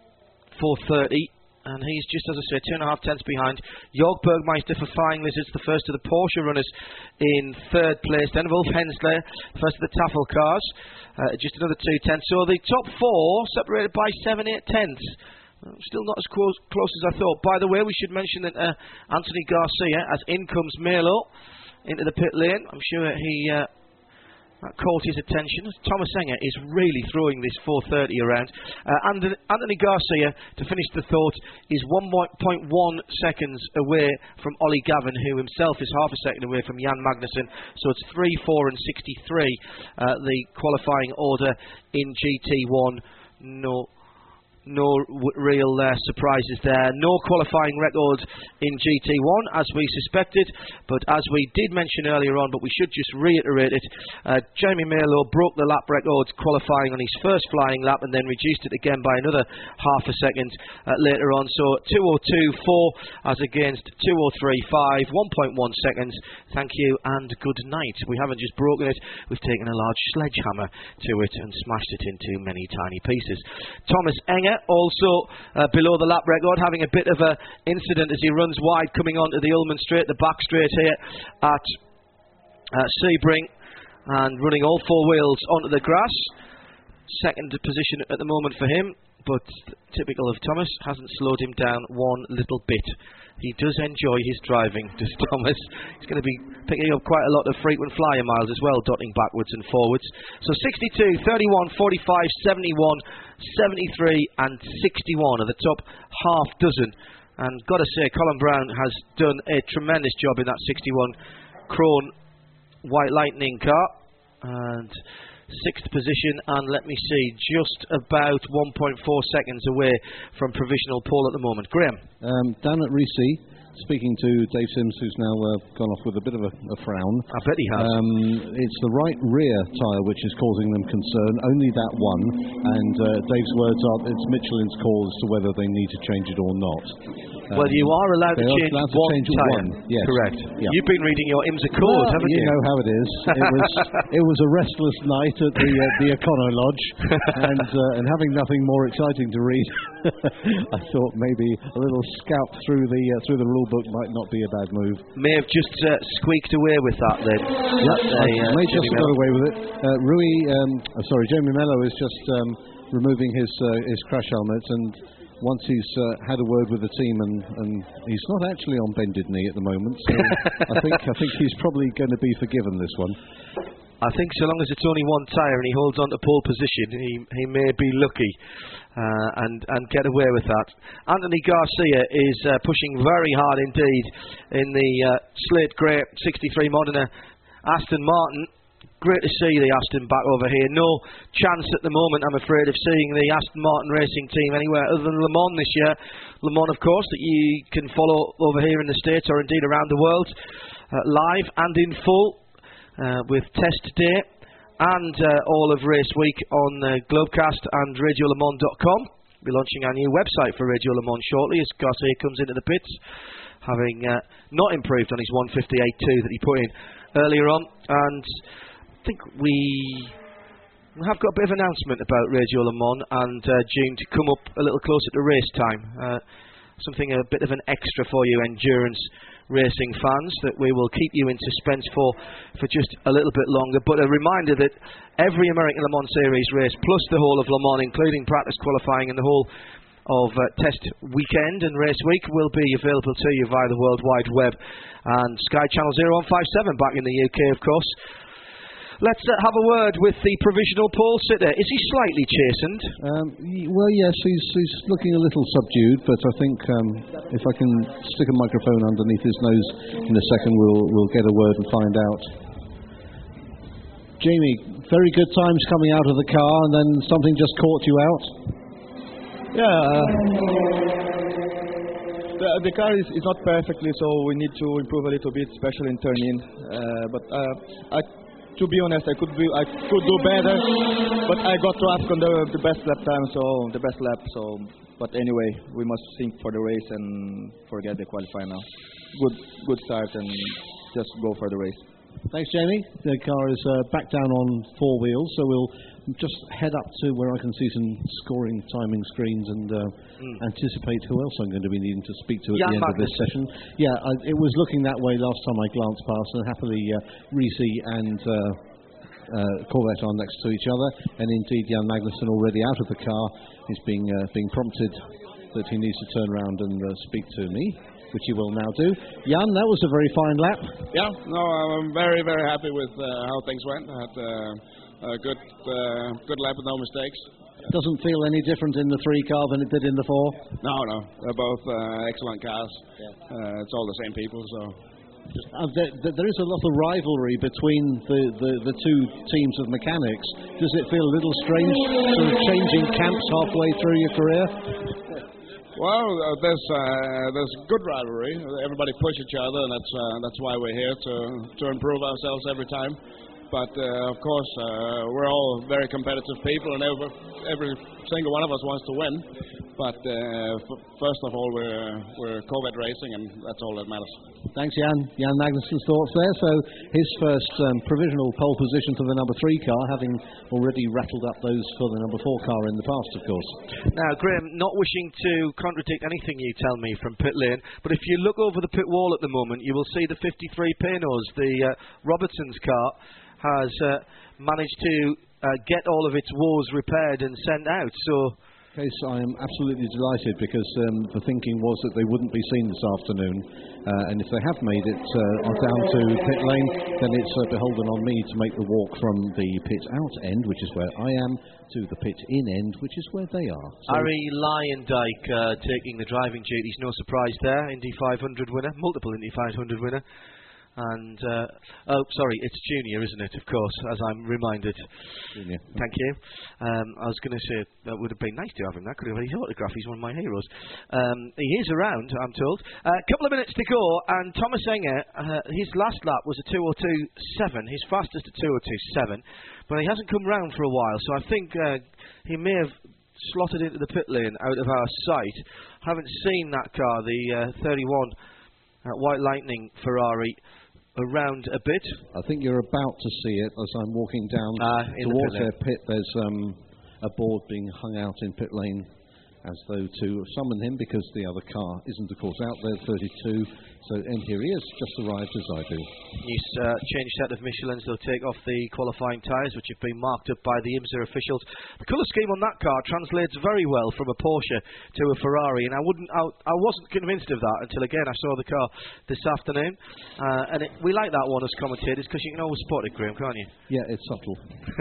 four thirty, and he's just, as I said, two and a half tenths behind. Jörg Bergmeister for Flying Lizards, the first of the Porsche runners in third place. Then Wolf Hensler, first of the Tafel cars, uh, just another two tenths. So the top four separated by seven, eight tenths. Still not as close, close as I thought. By the way, we should mention that uh, Anthony Garcia, as in comes Melo into the pit lane. I'm sure he uh, that caught his attention. Thomas Enger is really throwing this four thirty around. Uh, and Anthony Garcia, to finish the thought, is one point one seconds away from Ollie Gavin, who himself is half a second away from Jan Magnussen. So it's three, four, and sixty-three. Uh, the qualifying order in G T one. No. No w- real uh, surprises there. No qualifying records in G T one, as we suspected. But as we did mention earlier on, but we should just reiterate it, uh, Jamie Melo broke the lap records qualifying on his first flying lap and then reduced it again by another half a second uh, later on. So two oh two point four as against two oh three point five, one point one seconds. Thank you and good night. We haven't just broken it, we've taken a large sledgehammer to it and smashed it into many tiny pieces. Thomas Enger also uh, below the lap record, having a bit of an incident as he runs wide coming onto the Ullman Straight, the back straight here at uh, Sebring, and running all four wheels onto the grass. Second position at the moment for him, but typical of Thomas, hasn't slowed him down one little bit. He does enjoy his driving, does Thomas. He's going to be picking up quite a lot of frequent flyer miles as well, dotting backwards and forwards. So sixty-two, thirty-one, forty-five, seventy-one, seventy-three and sixty-one are the top half dozen. And got to say, Colin Brown has done a tremendous job in that sixty-one Krone White Lightning car. And sixth position, and let me see, just about one point four seconds away from provisional pole at the moment. Graham? Um, down at Risi, speaking to Dave Sims, who's now uh, gone off with a bit of a, a frown. I bet he has. Um, it's the right rear tyre which is causing them concern, only that one, and uh, Dave's words are it's Michelin's call as to whether they need to change it or not. Well, Um, you are allowed to they are change allowed to one change tyre. one, yes. Correct. Yeah. You've been reading your IMSA code, Well, haven't you? You know how it is. It was it was a restless night at the uh, the Econo Lodge, and uh, and having nothing more exciting to read, I thought maybe a little scout through the uh, through the rule book might not be a bad move. May have just uh, squeaked away with that then. Yeah, They, uh, may just Jimmy got Melo. away with it. Uh, Rui, um, uh, sorry, Jamie Mello is just um, removing his uh, his crash helmet, and once he's uh, had a word with the team, and, and he's not actually on bended knee at the moment, so I think I think he's probably going to be forgiven this one. I think so long as it's only one tyre and he holds on to pole position, he he may be lucky uh, and and get away with that. Anthony Garcia is uh, pushing very hard indeed in the uh, slate grey sixty-three Modena Aston Martin. Great to see the Aston back over here. No chance at the moment, I'm afraid, of seeing the Aston Martin racing team anywhere other than Le Mans this year. Le Mans, of course, that you can follow over here in the States or indeed around the world, uh, live and in full, uh, with test day and uh, all of race week on uh, Globecast and radio le mans dot com. We'll be launching our new website for Radio Le Mans shortly as Garcia comes into the pits, having uh, not improved on his one fifty-eight point two that he put in earlier on. And I think we have got a bit of an announcement about Radio Le Mans and uh, June to come up a little closer to race time. Uh, something a bit of an extra for you endurance racing fans that we will keep you in suspense for for just a little bit longer. But a reminder that every American Le Mans Series race, plus the whole of Le Mans, including practice qualifying and the whole of uh, test weekend and race week, will be available to you via the World Wide Web and Sky Channel zero one five seven back in the U K, of course. Let's uh, have a word with the provisional pole sitter. Is he slightly chastened? Um, y- well, yes, he's, he's looking a little subdued, but I think um, if I can stick a microphone underneath his nose in a second, we'll, we'll get a word and find out. Jamie, very good times coming out of the car, and then something just caught you out? Yeah, uh, the, the car is, is not perfectly, so we need to improve a little bit, especially in turn in. Uh, but uh, I, to be honest, I could be, I could do better, but I got traffic on the, the best lap time, so the best lap. So, but anyway, we must think for the race and forget the qualifying now. Good, good start, and just go for the race. Thanks, Jamie. The car is uh, back down on four wheels, so we'll just head up to where I can see some scoring timing screens and uh, mm. anticipate who else I'm going to be needing to speak to at Jan the end Magnus. of this session. Yeah, I, it was looking that way last time I glanced past, and happily uh, Reese and uh, uh, Corvette are next to each other, and indeed Jan Magnussen already out of the car is being uh, being prompted that he needs to turn around and uh, speak to me, which he will now do. Jan, that was a very fine lap. Yeah, no, I'm very, very happy with uh, how things went. I had uh, a good, uh, good lap with no mistakes. Doesn't feel any different in the three car than it did in the four? No, no, they're both uh, excellent cars. Yeah. Uh, it's all the same people, so. Uh, there, there is a lot of rivalry between the, the, the two teams of mechanics. Does it feel a little strange, sort of changing camps halfway through your career? Well, uh, there's uh, there's good rivalry. Everybody push each other, and that's uh, that's why we're here to to improve ourselves every time. But uh, of course, uh, we're all very competitive people, and every, every single one of us wants to win. But uh, f- first of all, we're we're Corvette racing, and that's all that matters. Thanks, Jan. Jan Magnussen's thoughts there. So his first um, provisional pole position for the number three car, having already rattled up those for the number four car in the past, of course. Now, Graham, not wishing to contradict anything you tell me from pit lane, but if you look over the pit wall at the moment, you will see the fifty-three Peugeots, the uh, Robertson's car, has uh, managed to uh, get all of its woes repaired and sent out. So. Case, I am absolutely delighted because um, the thinking was that they wouldn't be seen this afternoon, uh, and if they have made it uh, down to pit lane, then it's uh, beholden on me to make the walk from the pit out end, which is where I am, to the pit in end, which is where they are. So Harry Lyondike uh, taking the driving duties, no surprise there. Indy five hundred winner, multiple Indy five hundred winner. And, uh, oh, sorry, it's Junior, isn't it, of course, as I'm reminded. Junior. Thank you. Um, I was going to say that would have been nice to have him. That could have been his autograph. He's one of my heroes. Um, he is around, I'm told. A uh, couple of minutes to go, and Thomas Enger, uh, his last lap was a two oh two seven, his fastest a two oh two seven, but he hasn't come round for a while, so I think uh, he may have slotted into the pit lane out of our sight. Haven't seen that car, the uh, thirty-one uh, White Lightning Ferrari, around a bit. I think you're about to see it as I'm walking down uh, towards the their pit. There's um, a board being hung out in pit lane as though to summon him because the other car isn't, of course, out there, thirty-two. So, and here he is, just arrived as I do. New uh, changed set of Michelins. They'll take off the qualifying tyres, which have been marked up by the IMSA officials. The colour scheme on that car translates very well from a Porsche to a Ferrari, and I wouldn't, I, I wasn't convinced of that until again I saw the car this afternoon. Uh, and it, we like that one as commentators because you can always spot it, Graham, can't you? Yeah, it's subtle.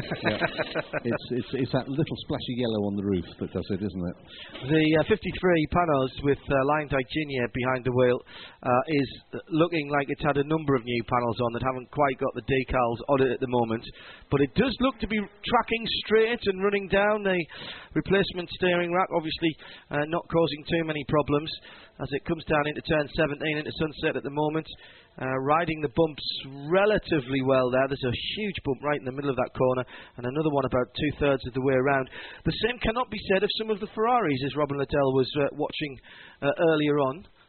yeah. it's, it's it's that little splashy yellow on the roof that does it, isn't it? The uh, fifty-three Panos with uh, Lyondike Junior behind the wheel uh, is looking like it's had a number of new panels on that haven't quite got the decals on it at the moment, but it does look to be tracking straight and running down. The replacement steering rack obviously uh, not causing too many problems as it comes down into turn seventeen into Sunset at the moment. Uh, riding the bumps relatively well there. There's a huge bump right in the middle of that corner and another one about two-thirds of the way around. The same cannot be said of some of the Ferraris, as Robin Liddell was uh, watching uh, earlier on.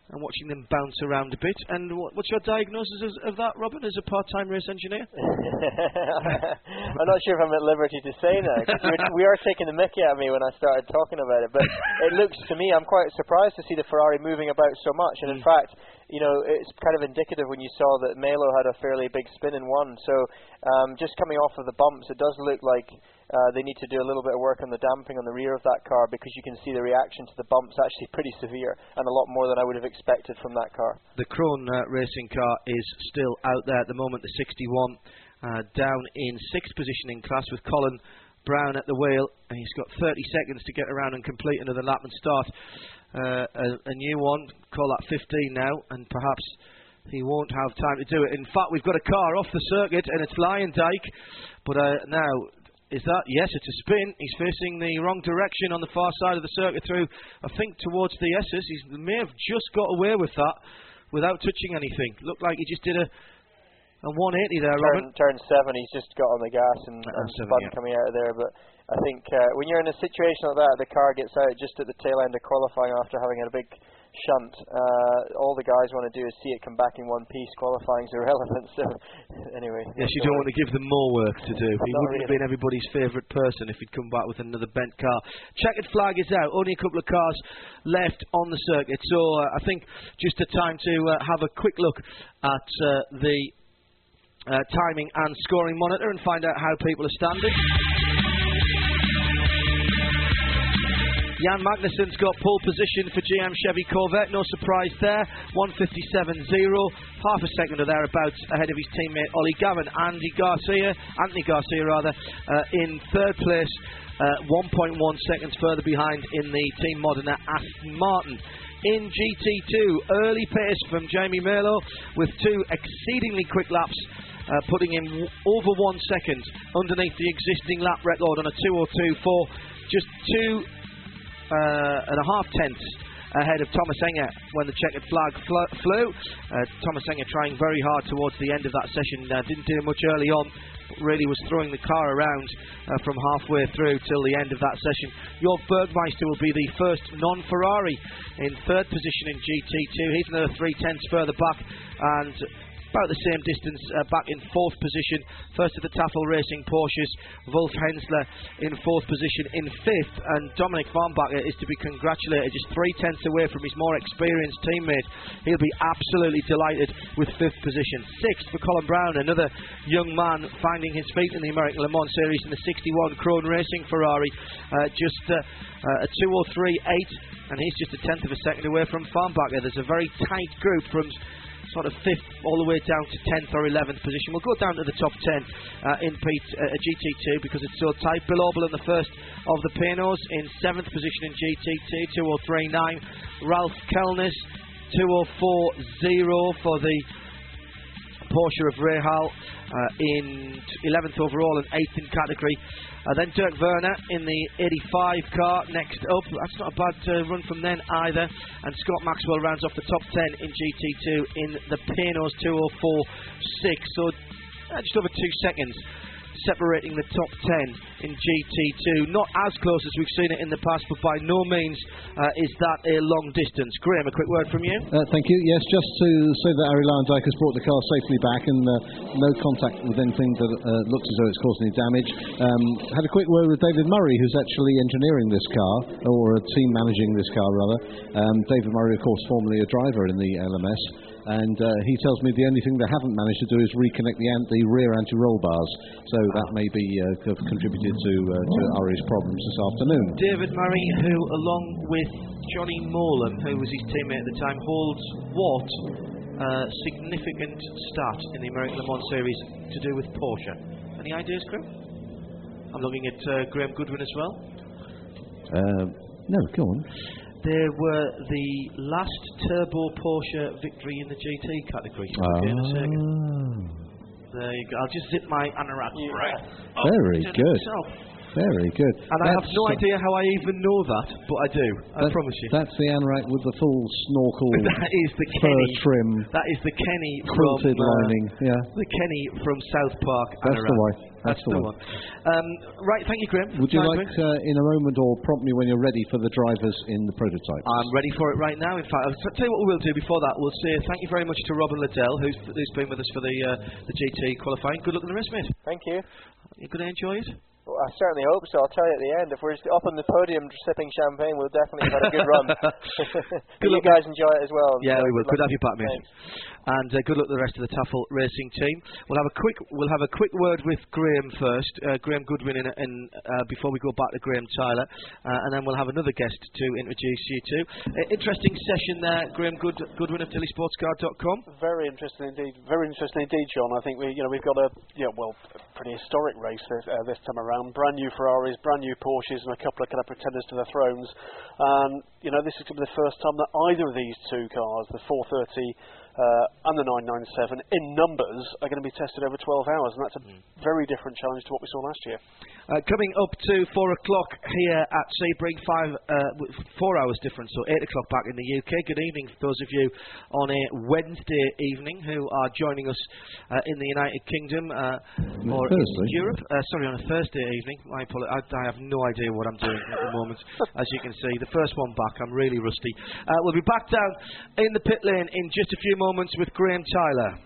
and watching them bounce around a bit. And what, what's your diagnosis of, of that, Robin, as a part-time race engineer? I'm not sure if I'm at liberty to say that. 'Cause we, we are taking the mickey at me when I started talking about it. But it looks to me, I'm quite surprised to see the Ferrari moving about so much. And in fact, you know, it's kind of indicative when you saw that Melo had a fairly big spin in one. So um, just coming off of the bumps, it does look like uh, they need to do a little bit of work on the damping on the rear of that car, because you can see the reaction to the bumps actually pretty severe, and a lot more than I would have expected from that car. The Krone uh, racing car is still out there at the moment, the sixty-one, uh, down in sixth position in class with Colin Brown at the wheel, and he's got thirty seconds to get around and complete another lap and start uh, a, a new one. Call that fifteen now, and perhaps he won't have time to do it. In fact, we've got a car off the circuit, and it's Lyondike, but uh, now, is that? Yes, it's a spin. He's facing the wrong direction on the far side of the circuit through, I think, towards the S's. He may have just got away with that without touching anything. Looked like he just did a, a one eighty there, turn, Robin. Turn seven, he's just got on the gas and, and seven, spun yeah. coming out of there. But I think uh, when you're in a situation like that, the car gets out just at the tail end of qualifying after having had a big shunt. Uh, all the guys want to do is see it come back in one piece. Qualifying's irrelevant. So anyway. Yes, you don't want to give them more work to do. He Not wouldn't really. have been everybody's favourite person if he'd come back with another bent car. Checkered flag is out. Only a couple of cars left on the circuit. So uh, I think just a time to uh, have a quick look at uh, the uh, timing and scoring monitor and find out how people are standing. Jan Magnussen's got pole position for G M Chevy Corvette, no surprise there, one fifty-seven zero, half a second or thereabouts ahead of his teammate Ollie Gavin. Andy Garcia, Anthony Garcia rather, uh, in third place, uh, one point one seconds further behind in the Team Modena Aston Martin. In G T two, early pace from Jamie Melo with two exceedingly quick laps, uh, putting him w- over one second underneath the existing lap record on a two oh two four, just two Uh, and a half tenths ahead of Thomas Enger when the checkered flag fl- flew. Uh, Thomas Enger trying very hard towards the end of that session. Uh, didn't do much early on, but really was throwing the car around uh, from halfway through till the end of that session. Jörg Bergmeister will be the first non-Ferrari in third position in G T two. He's another three tenths further back, and about the same distance uh, back in fourth position. First of the Tafel Racing Porsches, Wolf Hensler in fourth position. In fifth, and Dominic Farnbacher is to be congratulated, just three tenths away from his more experienced teammate. He'll be absolutely delighted with fifth position. Sixth for Colin Brown, another young man finding his feet in the American Le Mans Series in the sixty-one Krone Racing Ferrari. Uh, just uh, uh, a two oh three eight, and he's just a tenth of a second away from Farnbacher. There's a very tight group from sort of fifth all the way down to tenth or eleventh position. We'll go down to the top ten uh, in P- uh, G T two because it's so tight. Bill Orbel in the first of the Pianos in seventh position in G T two, two oh three nine. Ralph Kellnes, two oh four zero for the Porsche of Rahal uh, in eleventh overall and eighth in category. Uh, then Dirk Werner in the eighty-five car next up. That's not a bad uh, run from then either. And Scott Maxwell rounds off the top ten in G T two in the Pianos, two oh four six. So uh, just over two seconds separating the top ten in G T two. Not as close as we've seen it in the past, but by no means uh, is that a long distance. Graham, a quick word from you? Uh, thank you. Yes, just to say that Arie Luyendyk has brought the car safely back and uh, no contact with anything that uh, looks as though it's caused any damage. Um, had a quick word with David Murray, who's actually engineering this car, or a team managing this car rather. Um, David Murray, of course, formerly a driver in the L M S. And uh, he tells me the only thing they haven't managed to do is reconnect the, an- the rear anti-roll bars. So that may be uh, have contributed to uh, to Arie's problems this afternoon. David Murray, who along with Johnny Molan, who was his teammate at the time, holds what uh, significant stat in the American Le Mans Series to do with Porsche? Any ideas, Graham? I'm looking at uh, Graham Goodwin as well. Uh, no, go on. They were the last turbo Porsche victory in the G T category. Ah. Okay, in a second. There you go. I'll just zip my anorak right. Very up to good. myself. Very good. And I have no idea how I even know that, but I do. I that, promise you. That's the anorak with the full snorkel, that is the fur Kenny trim, That is the Kenny quilted from uh, lining. Yeah, the Kenny from South Park. that's anorak. the one. That's, That's the, the one. one. Um, right, thank you, Graham. Would you like, uh, in a moment or prompt me when you're ready for the drivers in the prototype? I'm ready for it right now. In fact, I'll tell you what we will do before that. We'll say thank you very much to Robin Liddell, who's, who's been with us for the uh, the G T qualifying. Good luck in the race, mate. Thank you. You going to enjoy it? Well, I certainly hope so. I'll tell you at the end. If we're up on the podium sipping champagne, we'll definitely have had a good run. Good you guys enjoy it as well. Yeah, so we will. Good to have you back, mate. Thanks. And uh, good luck to the rest of the Taffel Racing team. We'll have a quick we'll have a quick word with Graham first, uh, Graham Goodwin, in, in, uh, before we go back to Graham Tyler, uh, and then we'll have another guest to introduce you to. Uh, interesting session there, Graham Good, Goodwin of Tilly Sports Car dot com. Very interesting indeed. Very interesting indeed, John. I think we you know we've got a yeah well a pretty historic race this, uh, this time around. Brand new Ferraris, brand new Porsches, and a couple of kind of pretenders to the thrones. Um, you know this is going to be the first time that either of these two cars, the four thirty. Uh, and the nine ninety-seven in numbers are going to be tested over twelve hours, and that's a mm. very different challenge to what we saw last year. Uh, coming up to four o'clock here at Sebring, five, uh, four hours difference, so eight o'clock back in the U K. Good evening for those of you on a Wednesday evening who are joining us uh, in the United Kingdom uh, or Thursday. in Europe. Uh, sorry, on a Thursday evening. I, I, I have no idea what I'm doing at the moment. As you can see, the first one back, I'm really rusty. Uh, we'll be back down in the pit lane in just a few moments with Graham Tyler.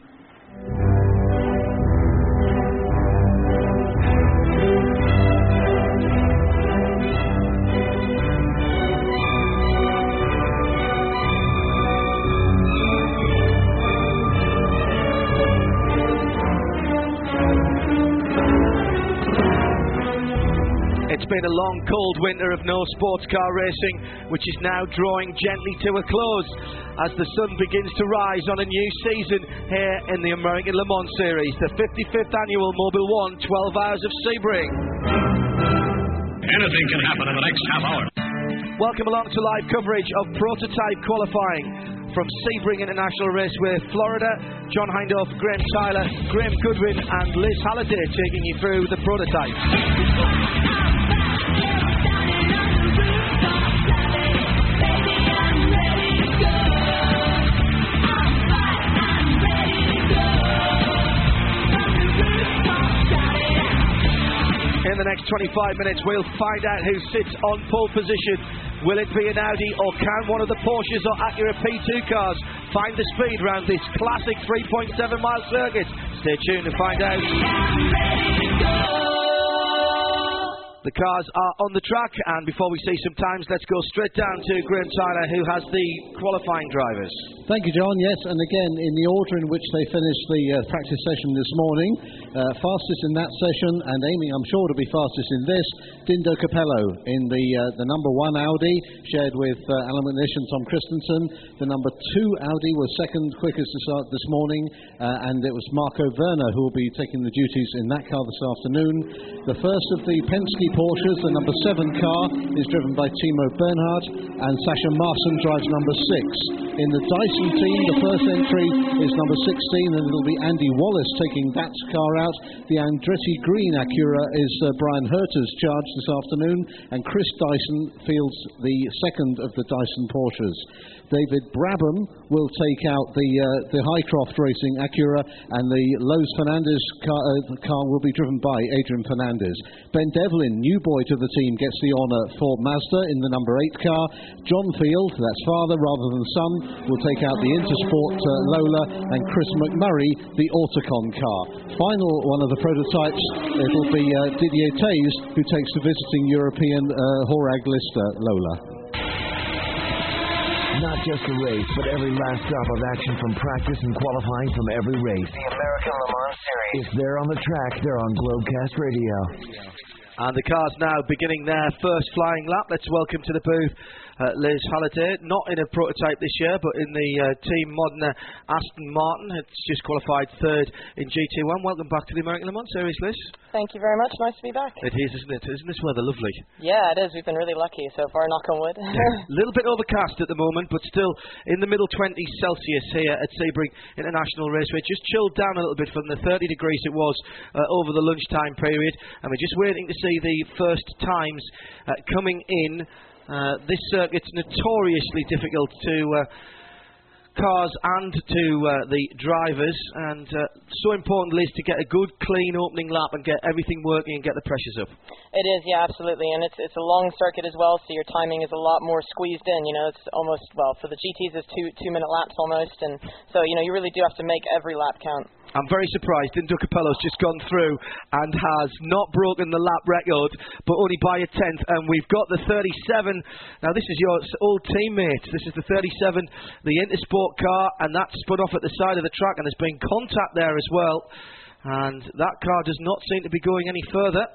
It's been a long, cold winter of no sports car racing, which is now drawing gently to a close as the sun begins to rise on a new season here in the American Le Mans Series, the fifty-fifth annual Mobil One twelve Hours of Sebring. Anything can happen in the next half hour. Welcome along to live coverage of prototype qualifying from Sebring International Raceway, Florida. John Hindhaugh, Graham Tyler, Graham Goodwin and Liz Halliday taking you through the prototype. In the next twenty-five minutes, we'll find out who sits on pole position. Will it be an Audi, or can one of the Porsches or Acura P two cars find the speed round this classic three point seven mile circuit? Stay tuned to find out. The cars are on the track, and before we see some times, let's go straight down to Graham Tyler, who has the qualifying drivers. Thank you, John. Yes, and again, in the order in which they finished the uh, practice session this morning, uh, fastest in that session, and aiming, I'm sure, to be fastest in this, Dindo Capello in the uh, the number one Audi, shared with uh, Alan McNish and Tom Christensen. The number two Audi was second quickest to start this morning, uh, and it was Marco Werner who will be taking the duties in that car this afternoon. The first of the Penske Porsches, the number seven car, is driven by Timo Bernhard, and Sasha Marson drives number six. In the Dyson team, the first entry is number sixteen, and it'll be Andy Wallace taking that car out. The Andretti Green Acura is uh, Brian Herter's charge this afternoon, and Chris Dyson fields the second of the Dyson Porsches. David Brabham will take out the uh, the Highcroft Racing Acura, and the Lowe's Fernandez car, uh, car will be driven by Adrian Fernandez. Ben Devlin, new boy to the team, gets the honour for Mazda in the number eight car. John Field, that's father rather than son, will take out the Intersport uh, Lola, and Chris McMurray the Autocon car. Final one of the prototypes, it'll be uh, Didier Taze, who takes the visiting European uh, Horag Lister Lola. Not just a race, but every last stop of action from practice and qualifying from every race. The American Le Mans Series. If they're on the track, they're on Globecast Radio. And the cars now beginning their first flying lap. Let's welcome to the booth uh, Liz Halliday, not in a prototype this year, but in the uh, Team Modena Aston Martin. It's just qualified third in G T one. Welcome back to the American Le Mans Series, Liz. Thank you very much. Nice to be back. It is, isn't it? Isn't this weather lovely? Yeah, it is. We've been really lucky so far, knock on wood. A little bit overcast at the moment, but still in the middle twenties Celsius here at Sebring International Raceway. Just chilled down a little bit from the thirty degrees it was uh, over the lunchtime period, and we're just waiting to see the first times uh, coming in. Uh, this circuit's notoriously difficult to uh, cars and to uh, the drivers, and uh, so important, Liz, to get a good, clean opening lap and get everything working and get the pressures up. It is, yeah, absolutely, and it's it's a long circuit as well, so your timing is a lot more squeezed in. You know, it's almost, well, for the G Ts, it's two two minute laps almost, and so you know you really do have to make every lap count. I'm very surprised Dindo Capello's just gone through and has not broken the lap record, but only by a tenth. And we've got the thirty-seven. Now, this is your old teammate. This is the thirty-seven, the Intersport car, and that's spun off at the side of the track, and there's been contact there as well. And that car does not seem to be going any further.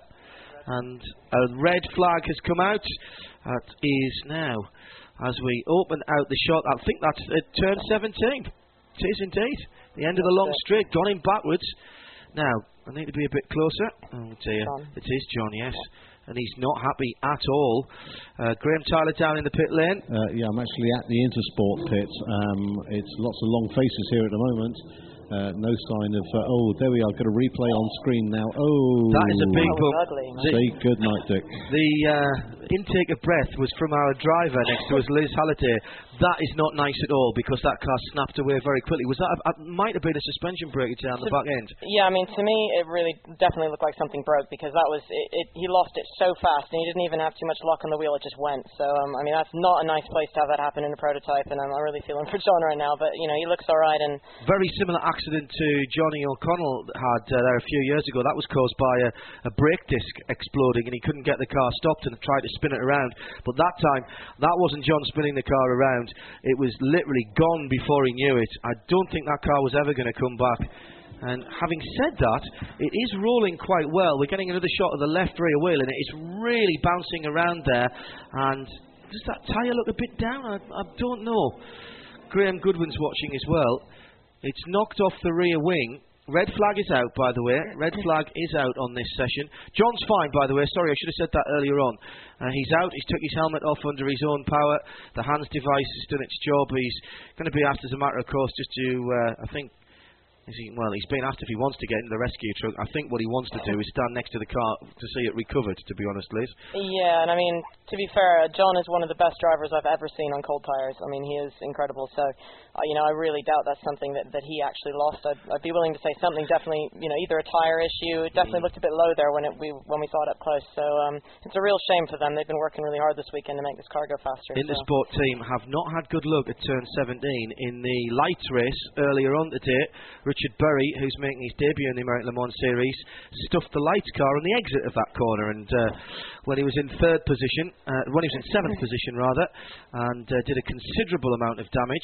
And a red flag has come out. That is now, as we open out the shot, I think that's at turn seventeen. It is indeed. The end of the long straight, gone in backwards. Now, I need to be a bit closer. Oh dear, John. It is John, yes. And he's not happy at all. Uh, Graham Tyler down in the pit lane. Uh, yeah, I'm actually at the Intersport pit. Um, it's lots of long faces here at the moment. Uh, no sign of... Uh, oh, there we are. Got a replay on screen now. Oh, that is a big bump. Say good night, Dick. The uh, intake of breath was from our driver next to us, Liz Halliday. That is not nice at all, because that car snapped away very quickly. Was that... A, a, might have been a suspension breakage down the back end. Yeah, I mean, to me, it really definitely looked like something broke, because that was... It, it, he lost it so fast, and he didn't even have too much luck on the wheel. It just went. So, um, I mean, that's not a nice place to have that happen in a prototype, and I'm not really feeling for John right now. But, you know, he looks all right. And very similar accident to Johnny O'Connell had uh, there a few years ago. That was caused by a, a brake disc exploding, and he couldn't get the car stopped and tried to spin it around. But that time, that wasn't John spinning the car around. It was literally gone before he knew it. I don't think that car was ever going to come back. And having said that, it is rolling quite well. We're getting another shot of the left rear wheel, and it's really bouncing around there. And does that tyre look a bit down? I, I don't know. Graham Goodwin's watching as well. It's knocked off the rear wing. Red flag is out, by the way. Red flag is out on this session. John's fine, by the way. Sorry, I should have said that earlier on. Uh, he's out. He's took his helmet off under his own power. The hands device has done its job. He's going to be asked, as a matter of course, just to, uh, I think, is he, well, he's been asked if he wants to get into the rescue truck. I think what he wants to do is stand next to the car to see it recovered, to be honest, Liz. Yeah, and I mean, to be fair, John is one of the best drivers I've ever seen on cold tyres. I mean, he is incredible. So, uh, you know, I really doubt that's something that, that he actually lost. I'd, I'd be willing to say something definitely, you know, either a tyre issue. It definitely mm. looked a bit low there when it, we when we saw it up close. So um, it's a real shame for them. They've been working really hard this weekend to make this car go faster. Intersport so. team have not had good luck at turn seventeen. In the lights race earlier on today, Richard Berry, who's making his debut in the American Le Mans Series, stuffed the lights car on the exit of that corner, and uh, when he was in third position, uh, when he was in seventh position rather, and uh, did a considerable amount of damage.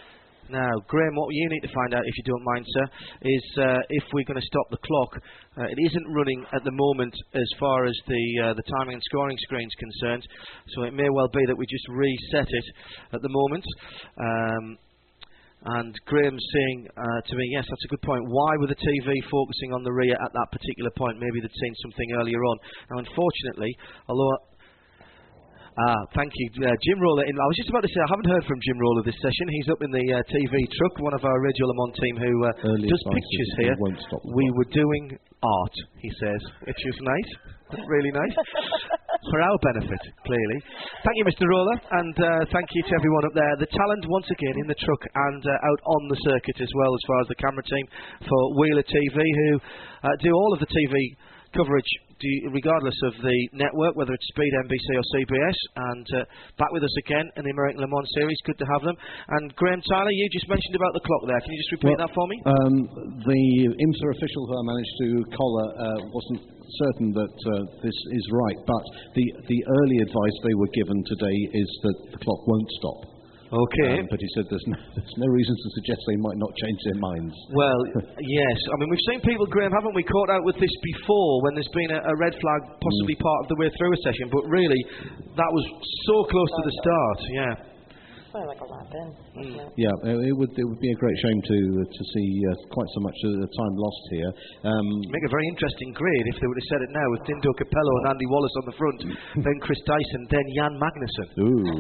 Now, Graham, what you need to find out, if you don't mind, sir, is uh, if we're going to stop the clock. Uh, it isn't running at the moment as far as the uh, the timing and scoring screen is concerned, so it may well be that we just reset it at the moment. Um, And Graham's saying uh, to me, yes, that's a good point. Why were the T V focusing on the rear at that particular point? Maybe they'd seen something earlier on. Now, unfortunately, although... Ah, thank you, uh, Jim Roller. In, I was just about to say, I haven't heard from Jim Roller this session. He's up in the uh, T V truck, one of our Radio Le Mans team who uh, does pictures here. We were doing art, he says, which is nice. Really nice. For our benefit, clearly. Thank you, Mister Roller, and uh, thank you to everyone up there. The talent, once again, in the truck and uh, out on the circuit as well, as far as the camera team for Wheeler T V, who uh, do all of the T V coverage do, regardless of the network, whether it's Speed, N B C or C B S, and uh, back with us again in the American Le Mans Series. Good to have them. And Graham Tyler, you just mentioned about the clock there. Can you just repeat well, that for me? Um, the IMSA official who I managed to collar uh, wasn't certain that uh, this is right, but the, the early advice they were given today is that the clock won't stop. Okay. Um, but he said there's no, there's no reason to suggest they might not change their minds. Well, yes. I mean, we've seen people, Graham, haven't we, caught out with this before when there's been a, a red flag possibly mm. part of the way through a session, but really, that was so close to the start, yeah. Like a lap in. Mm. Yeah, it would it would be a great shame to to see uh, quite so much uh, time lost here. Um, Make a very interesting grid if they would have said it now with Dindo Capello and Andy Wallace on the front, then Chris Dyson, then Jan Magnussen. Ooh.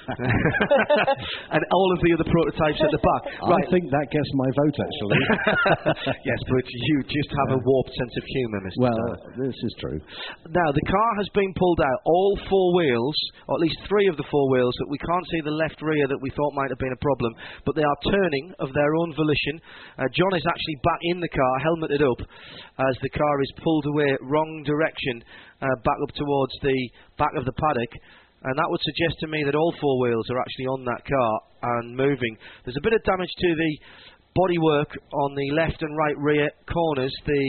And all of the other prototypes at the back. Right. I think that gets my vote, actually. Yes, but you just have a warped sense of humour, Mister Well, Tyler. This is true. Now, the car has been pulled out. All four wheels, or at least three of the four wheels, that we can't see the left rear rear that we thought might have been a problem, but they are turning of their own volition. Uh, John is actually back in the car, helmeted up, as the car is pulled away wrong direction, uh, back up towards the back of the paddock. And that would suggest to me that all four wheels are actually on that car and moving. There's a bit of damage to the bodywork on the left and right rear corners. The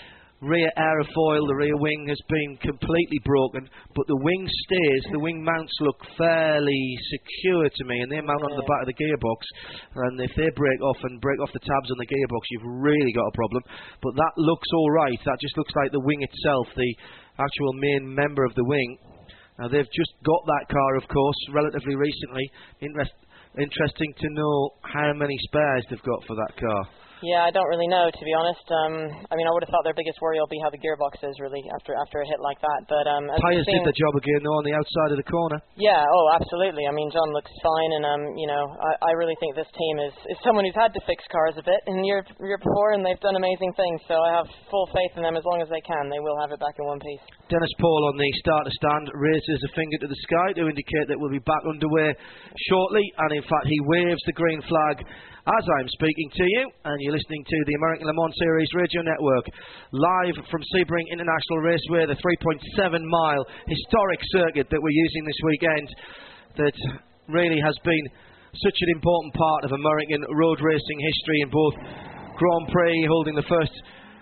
rear aerofoil, the rear wing has been completely broken, but the wing steers, the wing mounts look fairly secure to me, and they mount on the back of the gearbox. And if they break off and break off the tabs on the gearbox, you've really got a problem. But that looks all right. That just looks like the wing itself, the actual main member of the wing. Now, they've just got that car, of course, relatively recently. Interest, interesting to know how many spares they've got for that car. Yeah, I don't really know, to be honest. Um, I mean, I would have thought their biggest worry will be how the gearbox is, really, after after a hit like that. But um, as Tyres seen, did the job again, though, on the outside of the corner. Yeah, oh, absolutely. I mean, John looks fine, and um, you know, I, I really think this team is, is someone who's had to fix cars a bit in the year, year before, and they've done amazing things. So I have full faith in them. As long as they can, they will have it back in one piece. Dennis Paul on the starter stand raises a finger to the sky to indicate that we'll be back underway shortly, and in fact, he waves the green flag as I'm speaking to you, and you're listening to the American Le Mans Series Radio Network, live from Sebring International Raceway, the three point seven mile historic circuit that we're using this weekend, that really has been such an important part of American road racing history in both Grand Prix, holding the first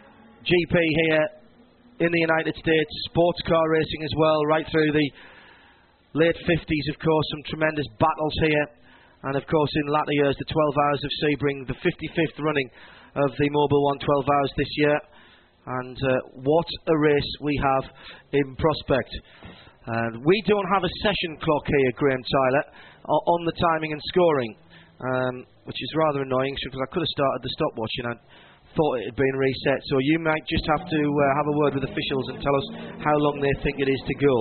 G P here in the United States, sports car racing as well, right through the late fifties, of course, some tremendous battles here. And of course, in latter years, the twelve Hours of Sebring, the fifty-fifth running of the Mobil one twelve Hours this year. And uh, what a race we have in prospect. And we don't have a session clock here, Graham Tyler, on the timing and scoring, um, which is rather annoying because I could have started the stopwatch and I thought it had been reset. So you might just have to uh, have a word with officials and tell us how long they think it is to go.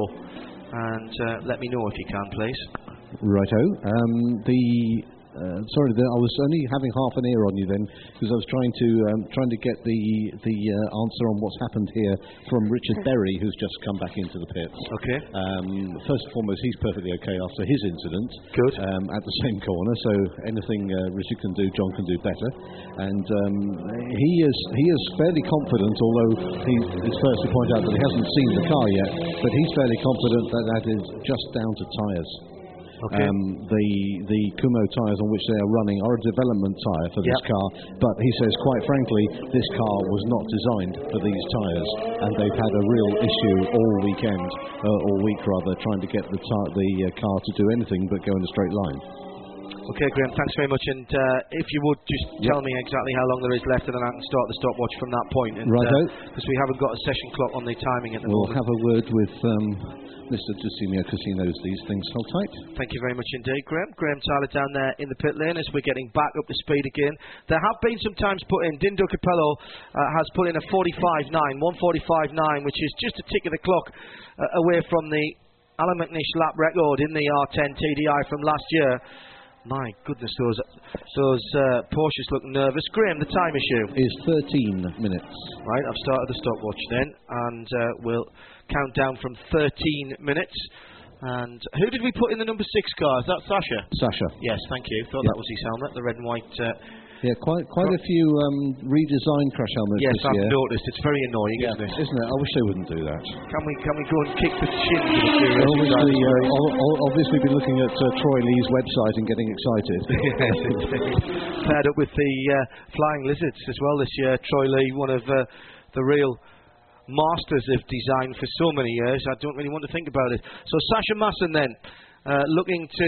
And uh, let me know if you can, please. Righto. Um, the uh, sorry, the, I was only having half an ear on you then because I was trying to um, trying to get the the uh, answer on what's happened here from Richard Berry, who's just come back into the pits. Okay. Um, first and foremost, he's perfectly okay after his incident. Good. Um, at the same corner, so anything uh, Richard can do, John can do better. And um, he is he is fairly confident, although he is first to point out that he hasn't seen the car yet. But he's fairly confident that that is just down to tyres. Okay. Um, the the Kumho tyres on which they are running are a development tyre for this yep. car, but he says quite frankly this car was not designed for these tyres, and they've had a real issue all weekend, uh, all week rather, trying to get the ty- the uh, car to do anything but go in a straight line. Okay, Graham, thanks very much. And uh, if you would just yep. tell me exactly how long there is left, and then I can start the stopwatch from that point. Righto. Because uh, we haven't got a session clock on the timing at the we'll moment. We'll have a word with um, Mister Dusimio because he knows these things. Hold tight. Thank you very much indeed, Graham. Graham Tyler down there in the pit lane as we're getting back up to speed again. There have been some times put in. Dindo Capello uh, has put in a forty-five nine, one forty-five nine, which is just a tick of the clock uh, away from the Alan McNish lap record in the R ten T D I from last year. My goodness, those those uh, Porsches look nervous. Graham, the time issue is thirteen minutes. Right, I've started the stopwatch then, and uh, we'll count down from thirteen minutes. And who did we put in the number six car? Is that Sasha? Sasha. Yes, thank you. Thought yep. that was his helmet, the red and white. Uh, Yeah, quite quite a few um, redesigned crash helmets yes, this I've year. noticed. It's very annoying, yeah, isn't it? Isn't it? I wish they wouldn't do that. Can we can we go and kick the shins of the few Well, racing obviously, drivers? uh, o- o- obviously been looking at uh, Troy Lee's website and getting excited. Yes, indeed. Paired up with the uh, Flying Lizards as well this year. Troy Lee, one of uh, the real masters of design for so many years. I don't really want to think about it. So Sasha Masson then, uh, looking to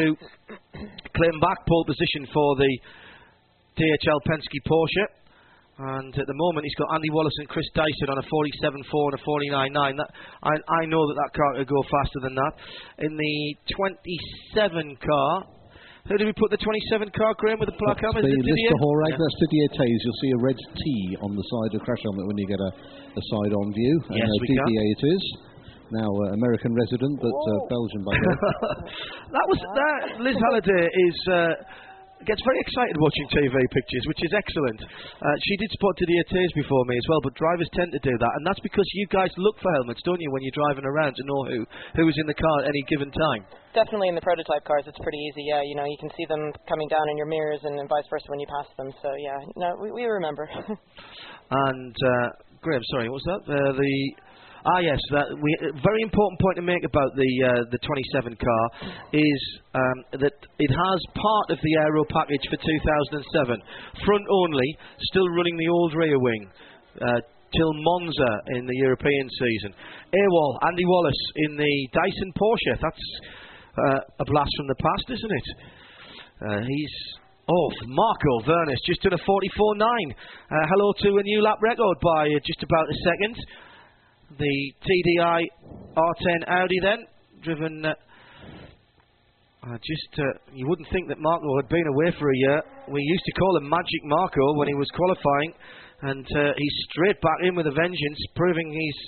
claim back pole position for the D H L Penske Porsche, and at the moment he's got Andy Wallace and Chris Dyson on a forty-seven four and a forty-nine nine. That I, I know that that car could go faster than that. In the twenty-seven car, who did we put the twenty-seven car, Graham, with the black helmet? The Didier Horag, yeah. that's Didier Tays. You'll see a red T on the side of the crash helmet when you get a, a side-on view. Yes, and, uh, we Didier can. it is. Now uh, American resident, but uh, Belgian by birth. That was that. Liz Halliday is. Uh, gets very excited watching T V pictures, which is excellent. Uh, she did spot Didier Tays before me as well, but drivers tend to do that, and that's because you guys look for helmets, don't you, when you're driving around to know who who is in the car at any given time? Definitely in the prototype cars, it's pretty easy. Yeah, you know, you can see them coming down in your mirrors, and, and vice versa when you pass them. So yeah, no, we, we remember. And uh, Graham, sorry, what was that? Uh, the Ah yes, that we, a very important point to make about the uh, the twenty-seven car is um, that it has part of the aero package for two thousand seven, front only, still running the old rear wing uh, till Monza in the European season. AWOL, Andy Wallace in the Dyson Porsche. That's uh, a blast from the past, isn't it? Uh, he's off. Marco Vernes just done a forty-four nine. Uh, hello to a new lap record by uh, just about a second. The T D I R ten Audi then, driven, uh, uh, just, uh, you wouldn't think that Marco had been away for a year. We used to call him Magic Marco when he was qualifying, and uh, he's straight back in with a vengeance, proving he's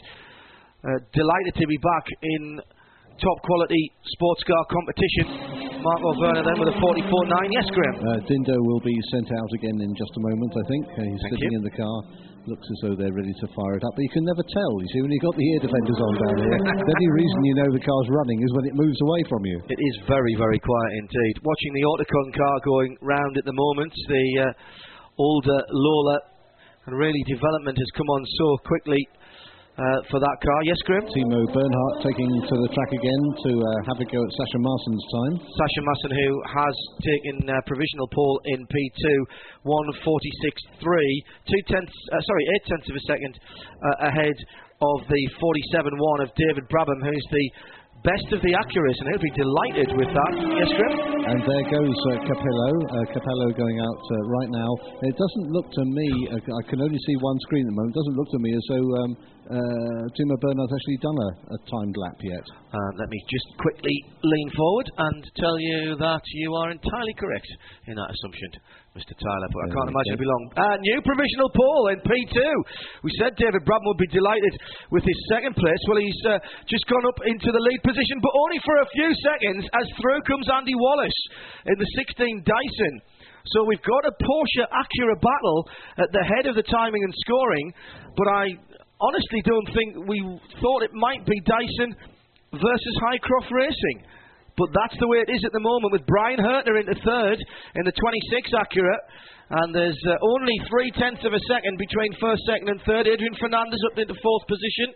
uh, delighted to be back in top quality sports car competition. Marco Werner then with a forty-four nine. Yes, Graham? Uh, Dindo will be sent out again in just a moment, I think. Uh, he's Thank sitting you. in the car. Looks as though they're ready to fire it up, but you can never tell. You see, when you've got the ear defenders on down here, the only reason you know the car's running is when it moves away from you. It is very, very quiet indeed. Watching the Autocon car going round at the moment, the uh, older Lola, and really development has come on so quickly uh, for that car. Yes, Graham? Timo Bernhardt taking to the track again to uh, have a go at Sasha Marson's time. Sasha Masson, who has taken uh, provisional pole in P two, one forty-six three, two tenths, uh, sorry, eight tenths of a second uh, ahead of the forty-seven one of David Brabham, who's the best of the Acuras, and he'll be delighted with that. Yes, Graham? And there goes uh, Capello. Uh, Capello going out uh, right now. It doesn't look to me, uh, I can only see one screen at the moment, it doesn't look to me as though um, uh, Timo Bernhardt's actually done a, a timed lap yet. Uh, let me just quickly lean forward and tell you that you are entirely correct in that assumption, Mister Tyler, but I can't imagine it'll be long. Uh, new provisional pole in P two. We said David Brabham would be delighted with his second place. Well, he's uh, just gone up into the lead position, but only for a few seconds, as through comes Andy Wallace in the sixteen Dyson. So we've got a Porsche Acura battle at the head of the timing and scoring, but I honestly don't think we thought it might be Dyson versus Highcroft Racing. But that's the way it is at the moment, with Brian Hurtner into third in the twenty-six Acura, and there's uh, only three tenths of a second between first, second and third. Adrian Fernandez up into fourth position.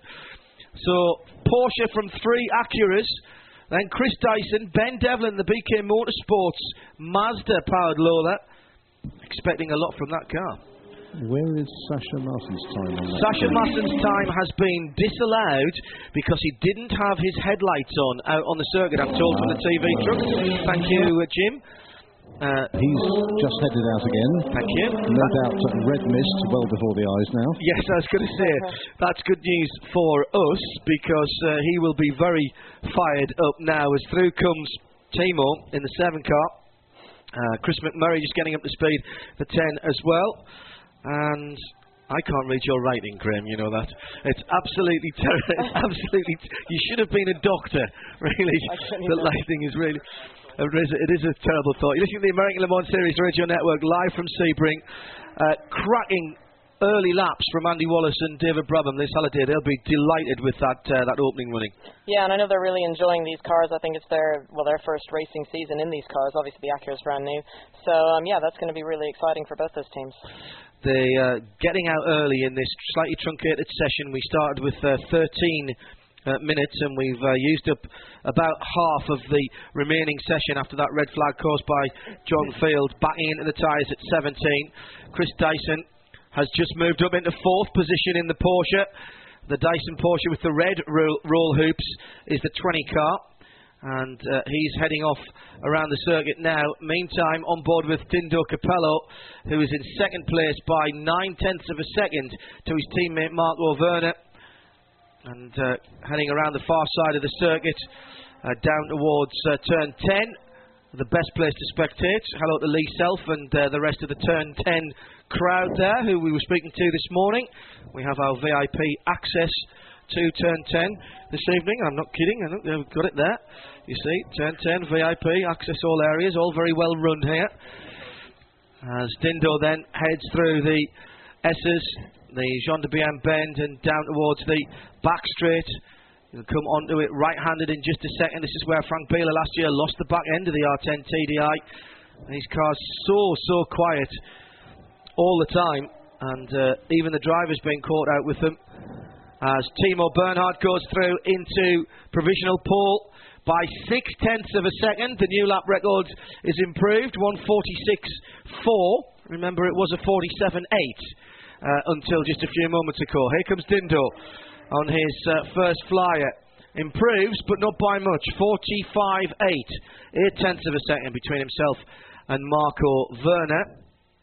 So Porsche from three Acuras, then Chris Dyson, Ben Devlin, the B K Motorsports Mazda powered Lola. Expecting a lot from that car. Where is Sasha Marson's time on that? Sasha Marson's time has been disallowed because he didn't have his headlights on out on the circuit, I'm told from the T V truck. Thank you, uh, Jim. Uh, He's just headed out again. Thank you. No doubt uh, red mist well before the eyes now. Yes, I was going to say, that's good news for us because uh, he will be very fired up now as through comes Timo in the seven car. Uh, Chris McMurray just getting up to speed for ten as well. And I can't read your writing, Graham, you know that. It's absolutely terrible. It's absolutely... T- you should have been a doctor, really. The lighting is really... It is, a, it is a terrible thought. You're listening to the American Le Mans Series Radio Network, live from Sebring. Uh, cracking early laps from Andy Wallace and David Brabham this holiday. They'll be delighted with that uh, that opening running. Yeah, and I know they're really enjoying these cars. I think it's their well their first racing season in these cars. Obviously, the Acura's brand new. So, um, yeah, that's going to be really exciting for both those teams. They uh, getting out early in this slightly truncated session. We started with uh, thirteen uh, minutes, and we've uh, used up about half of the remaining session after that red flag caused by John Field, backing into the tyres at seventeen. Chris Dyson has just moved up into fourth position in the Porsche. The Dyson Porsche with the red roll, roll hoops is the twenty car. And uh, he's heading off around the circuit now. Meantime, on board with Dindo Capello, who is in second place by nine tenths of a second to his teammate Marco Werner. And uh, heading around the far side of the circuit, uh, down towards uh, turn ten. The best place to spectate. Hello to Lee Self and uh, the rest of the turn ten crowd there, who we were speaking to this morning. We have our V I P access to turn ten this evening. I'm not kidding, I know they've got it there. You see, turn ten, V I P, access all areas, all very well run here. As Dindo then heads through the S's, the Jean de Bienne bend, and down towards the back straight. He'll come onto it right-handed in just a second. This is where Frank Bieler last year lost the back end of the R ten T D I. These cars so, so quiet all the time, and uh, even the driver's been caught out with them. As Timo Bernhard goes through into provisional pole by six tenths of a second. The new lap record is improved, one forty-six four. Remember, it was a forty-seven eight uh, until just a few moments ago. Here comes Dindo on his uh, first flyer. Improves, but not by much, forty-five eight. Eight tenths of a second between himself and Marco Werner.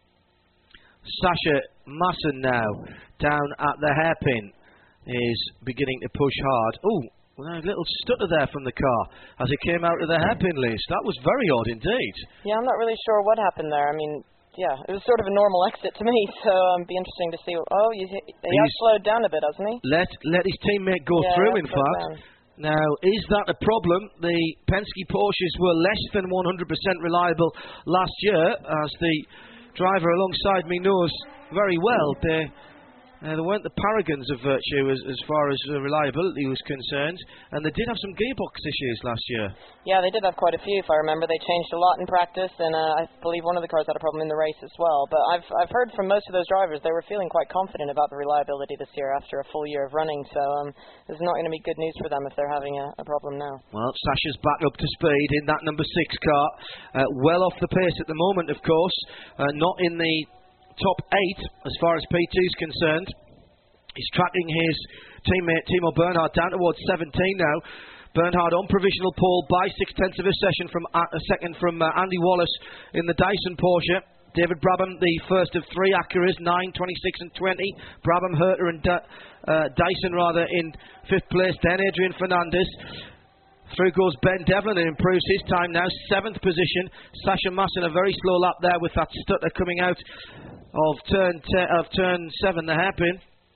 Sasha Masson now down at the hairpin is beginning to push hard. Oh, well, a little stutter there from the car as it came out of the hairpin, Liz. That was very odd indeed. Yeah, I'm not really sure what happened there. I mean, yeah, it was sort of a normal exit to me, so it'll um, be interesting to see. Oh, he, he has slowed down a bit, hasn't he? Let let his teammate go yeah, through, in fact. Down. Now, is that a problem? The Penske Porsches were less than one hundred percent reliable last year, as the driver alongside me knows very well. They Uh, they weren't the paragons of virtue as, as far as uh, reliability was concerned, and they did have some gearbox issues last year. Yeah, they did have quite a few, if I remember. They changed a lot in practice, and uh, I believe one of the cars had a problem in the race as well. But I've I've heard from most of those drivers they were feeling quite confident about the reliability this year after a full year of running, so um, it's not going to be good news for them if they're having a, a problem now. Well, Sasha's back up to speed in that number six car, uh, well off the pace at the moment, of course, uh, not in the top eight as far as P two is concerned. He's tracking his teammate Timo Bernhard down towards seventeen now. Bernhard on provisional pole by six tenths of a session from uh, a second from uh, Andy Wallace in the Dyson Porsche. David Brabham, the first of three Acuras, nine, twenty-six and twenty. Brabham, Herter and D- uh, Dyson rather in fifth place. Then Adrian Fernandez. Through goes Ben Devlin and improves his time now. Seventh position. Sasha Masson a very slow lap there with that stutter coming out of turn te- of turn seven, the hairpin.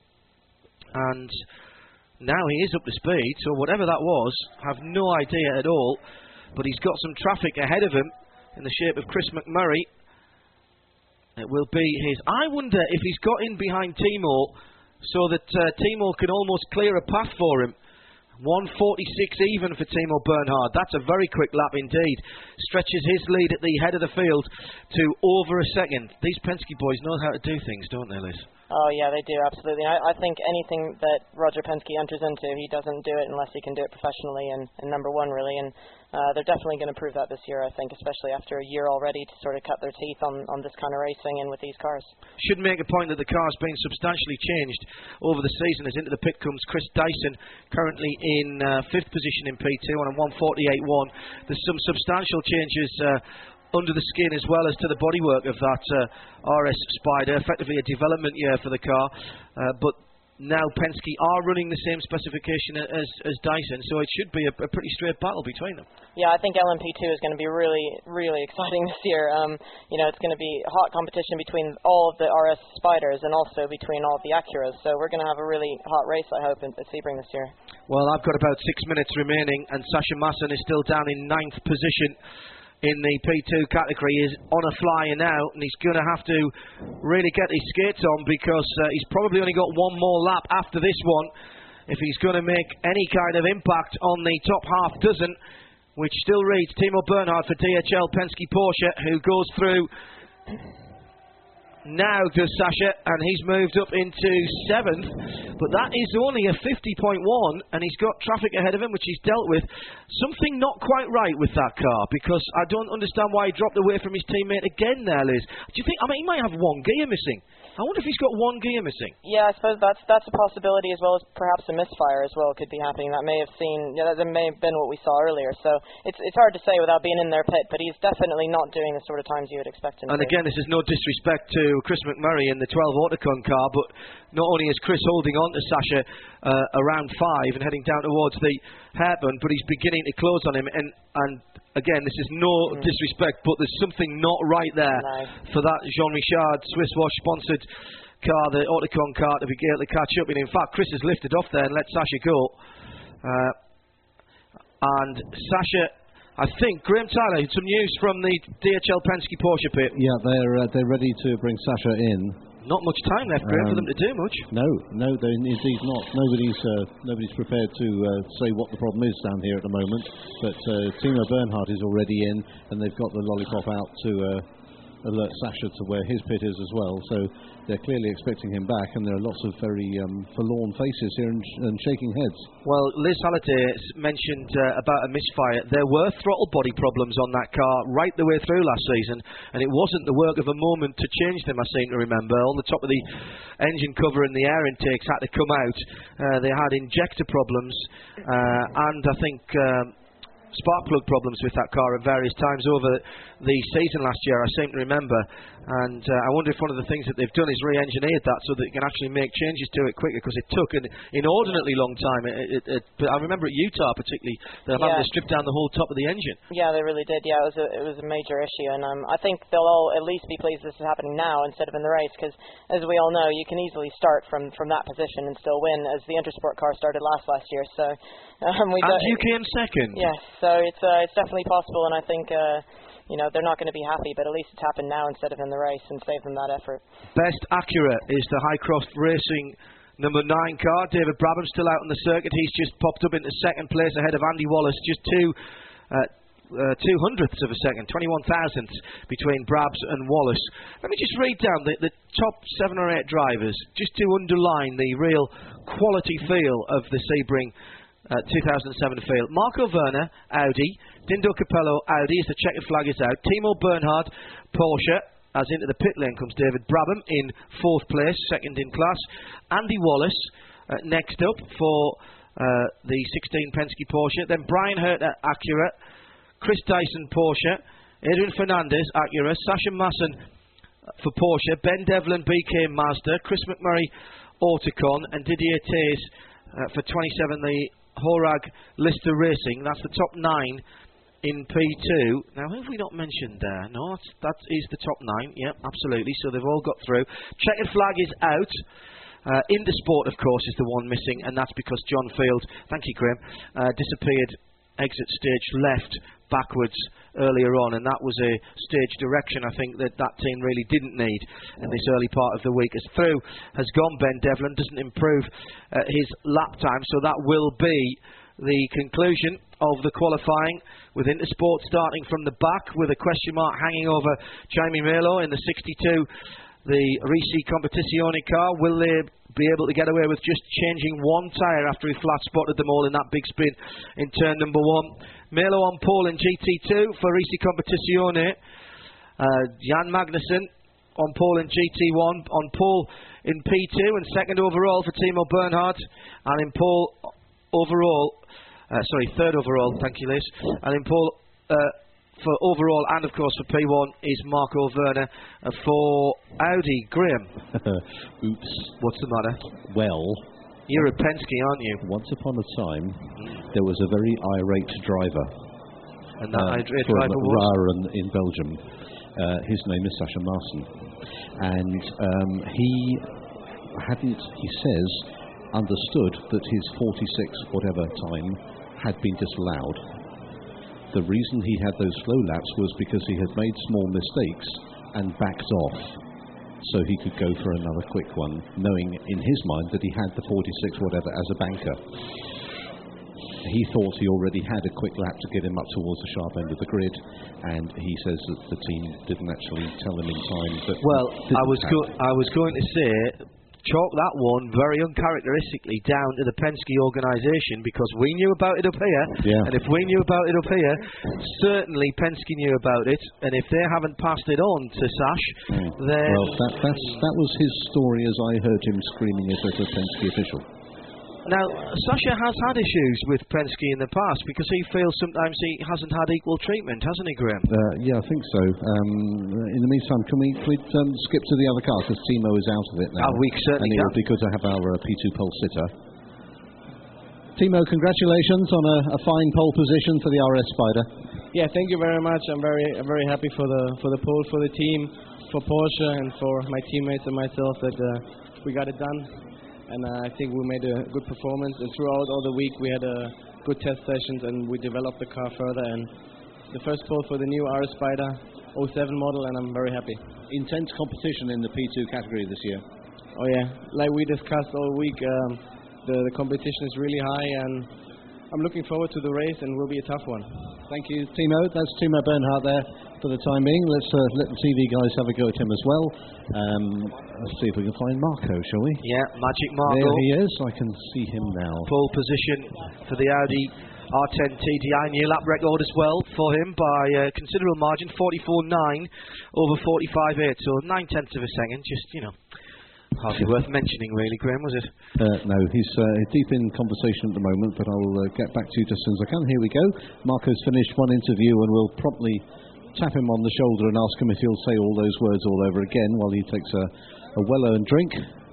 And now he is up to speed, so whatever that was, I have no idea at all. But he's got some traffic ahead of him in the shape of Chris McMurray. It will be his. I wonder if he's got in behind Timo so that uh, Timo can almost clear a path for him. one forty-six even for Timo Bernhard. That's a very quick lap indeed. Stretches his lead at the head of the field to over a second. These Penske boys know how to do things, don't they, Liz? Oh, yeah, they do, absolutely. I, I think anything that Roger Penske enters into, he doesn't do it unless he can do it professionally and, and number one, really. And uh, they're definitely going to prove that this year, I think, especially after a year already to sort of cut their teeth on, on this kind of racing and with these cars. Should make a point that the car's been substantially changed over the season, as into the pit comes Chris Dyson, currently in uh, fifth position in P two on a one forty-eight one. There's some substantial changes uh, under the skin as well as to the bodywork of that uh, R S Spider, effectively a development year for the car, uh, but now Penske are running the same specification as, as Dyson, so it should be a, a pretty straight battle between them. Yeah, I think L M P two is going to be really, really exciting this year. Um, you know, it's going to be hot competition between all of the R S Spiders and also between all of the Acuras, so we're going to have a really hot race, I hope, at Sebring this year. Well, I've got about six minutes remaining, and Sasha Masson is still down in ninth position in the P two category. Is on a flyer now, and he's going to have to really get his skates on because uh, he's probably only got one more lap after this one if he's going to make any kind of impact on the top half dozen, which still reads Timo Bernhard for D H L Penske Porsche, who goes through now does Sasha, and he's moved up into seventh, but that is only a fifty point one, and he's got traffic ahead of him, which he's dealt with. Something not quite right with that car, because I don't understand why he dropped away from his teammate again there, Liz. Do you think, I mean, he might have one gear missing. I wonder if he's got one gear missing. Yeah, I suppose that's that's a possibility, as well as perhaps a misfire as well could be happening. That may have seen, yeah, that may have been what we saw earlier. So it's it's hard to say without being in their pit, but he's definitely not doing the sort of times you would expect him and to. And again, this is no disrespect to Chris McMurray in the twelve Autocon car, but not only is Chris holding on to Sasha uh, around five and heading down towards the hairpin, but he's beginning to close on him. And, and again, this is no mm. disrespect, but there's something not right there no. for that Jean Richard Swiss Wash sponsored car, the Autocon car, to be able to catch up. And in fact, Chris has lifted off there and let Sasha go. Uh, and Sasha I think Graham Tyler, some news from the D H L Penske Porsche pit. Yeah, they're uh, they're ready to bring Sasha in. Not much time left, Graham, Um, for them to do much. No, no, they're indeed not. Nobody's uh, nobody's prepared to uh, say what the problem is down here at the moment. But uh, Timo Bernhard is already in, and they've got the lollipop out to uh, alert Sasha to where his pit is as well. So they're clearly expecting him back, and there are lots of very um, forlorn faces here and, sh- and shaking heads. Well, Liz Halliday s- mentioned uh, about a misfire. There were throttle body problems on that car right the way through last season, and it wasn't the work of a moment to change them, I seem to remember. On the top of the engine cover and the air intakes had to come out. Uh, they had injector problems, uh, and I think um, spark plug problems with that car at various times over the season last year, I seem to remember. And uh, I wonder if one of the things that they've done is re-engineered that so that you can actually make changes to it quicker, because it took an inordinately long time. It, it, it, but I remember at Utah particularly, they had Yeah. to strip down the whole top of the engine. Yeah, they really did. Yeah, it was a it was a major issue, and um, I think they'll all at least be pleased this is happening now instead of in the race, because as we all know, you can easily start from, from that position and still win, as the Intersport car started last last year. So um, we And don't- you came second. Yes, so it's uh, it's definitely possible, and I think uh, you know they're not going to be happy, but at least it's happened now instead of in the race and save them that effort. Best Acura is the Highcroft Racing number nine car. David Brabham still out on the circuit. He's just popped up into second place ahead of Andy Wallace. Just two uh, uh, two hundredths of a second, twenty-one thousandths between Brabs and Wallace. Let me just read down the, the top seven or eight drivers, just to underline the real quality feel of the Sebring Uh, two thousand seven field. Marco Werner, Audi. Dindo Capello, Audi, as the checkered flag is out. Timo Bernhard, Porsche. As into the pit lane comes David Brabham in fourth place, second in class. Andy Wallace uh, next up for uh, the sixteen Penske Porsche. Then Brian Herter, Acura. Chris Dyson, Porsche. Adrian Fernandez, Acura. Sasha Masson for Porsche. Ben Devlin, B K Mazda. Chris McMurray, Autocon. And Didier Tays uh, for twenty-seven, the Horag Lister Racing. That's the top nine in P two. Now, who have we not mentioned there? No, that's, that is the top nine. Yep, absolutely. So they've all got through. Checkered flag is out. Uh, Intersport, of course, is the one missing, and that's because John Field, thank you, Graham, uh, disappeared exit stage left backwards earlier on, and that was a stage direction I think that that team really didn't need in this early part of the week. As through has gone Ben Devlin, doesn't improve uh, his lap time, so that will be the conclusion of the qualifying, with Intersport starting from the back with a question mark hanging over Jaime Melo in the sixty-two, the Risi Competizione car. Will they be able to get away with just changing one tyre after he flat spotted them all in that big spin in turn number one? Melo on pole in G T two for Risi Competizione. Uh, Jan Magnussen on pole in G T one, on pole in P two, and second overall for Timo Bernhard, and in pole overall, uh, sorry, third overall, thank you, Liz, and in pole uh, for overall and of course for P one is Marco Werner uh, for Audi. Graham. Oops. What's the matter? Well, you're a Penske, aren't you? Once upon a time, there was a very irate driver. And that uh, irate from driver was? Raren in Belgium. Uh, his name is Sasha Marson. And um, he hadn't, he says, understood that his forty-six whatever time had been disallowed. The reason he had those slow laps was because he had made small mistakes and backed off, so he could go for another quick one, knowing in his mind that he had the forty-six whatever as a banker. He thought he already had a quick lap to get him up towards the sharp end of the grid, and he says that the team didn't actually tell him in time. That well, I was go- I was going to say, chalk that one very uncharacteristically down to the Penske organisation, because we knew about it up here, Yeah. and if we knew about it up here, certainly Penske knew about it, and if they haven't passed it on to Sash, Mm. then Well, that, that's, that was his story as I heard him screaming it as a Penske official. Now, Sasha has had issues with Penske in the past, because he feels sometimes he hasn't had equal treatment, hasn't he, Graham? Uh, yeah, I think so. Um, in the meantime, can we, can we um, skip to the other car, because Timo is out of it now. Ah, we certainly and it can. would be good to have our uh, P two pole sitter. Timo, congratulations on a, a fine pole position for the R S Spider. Yeah, thank you very much. I'm very, I'm very happy for the for the pole, for the team, for Porsche, and for my teammates and myself that uh, we got it done. And uh, I think we made a good performance. And throughout all the week, we had uh, good test sessions, and we developed the car further. And the first pole for the new R S Spider oh seven model, and I'm very happy. Intense competition in the P two category this year. Oh yeah, like we discussed all week, um, the, the competition is really high, and I'm looking forward to the race, and it will be a tough one. Thank you, Timo. That's Timo Bernhard there for the time being. Let's uh, let the T V guys have a go at him as well. Um, let's see if we can find Marco, shall we? Yeah, Magic Marco. There he is. I can see him now. Pole position for the Audi R ten T D I, new lap record as well for him by a considerable margin, forty-four nine over forty-five eight, so nine tenths of a second. Just, you know, hardly worth mentioning, really, Graham, was it? Uh, no, he's uh, deep in conversation at the moment, but I'll uh, get back to you just as soon as I can. Here we go. Marco's finished one interview, and we'll promptly tap him on the shoulder and ask him if he'll say all those words all over again while he takes a, a well-earned drink.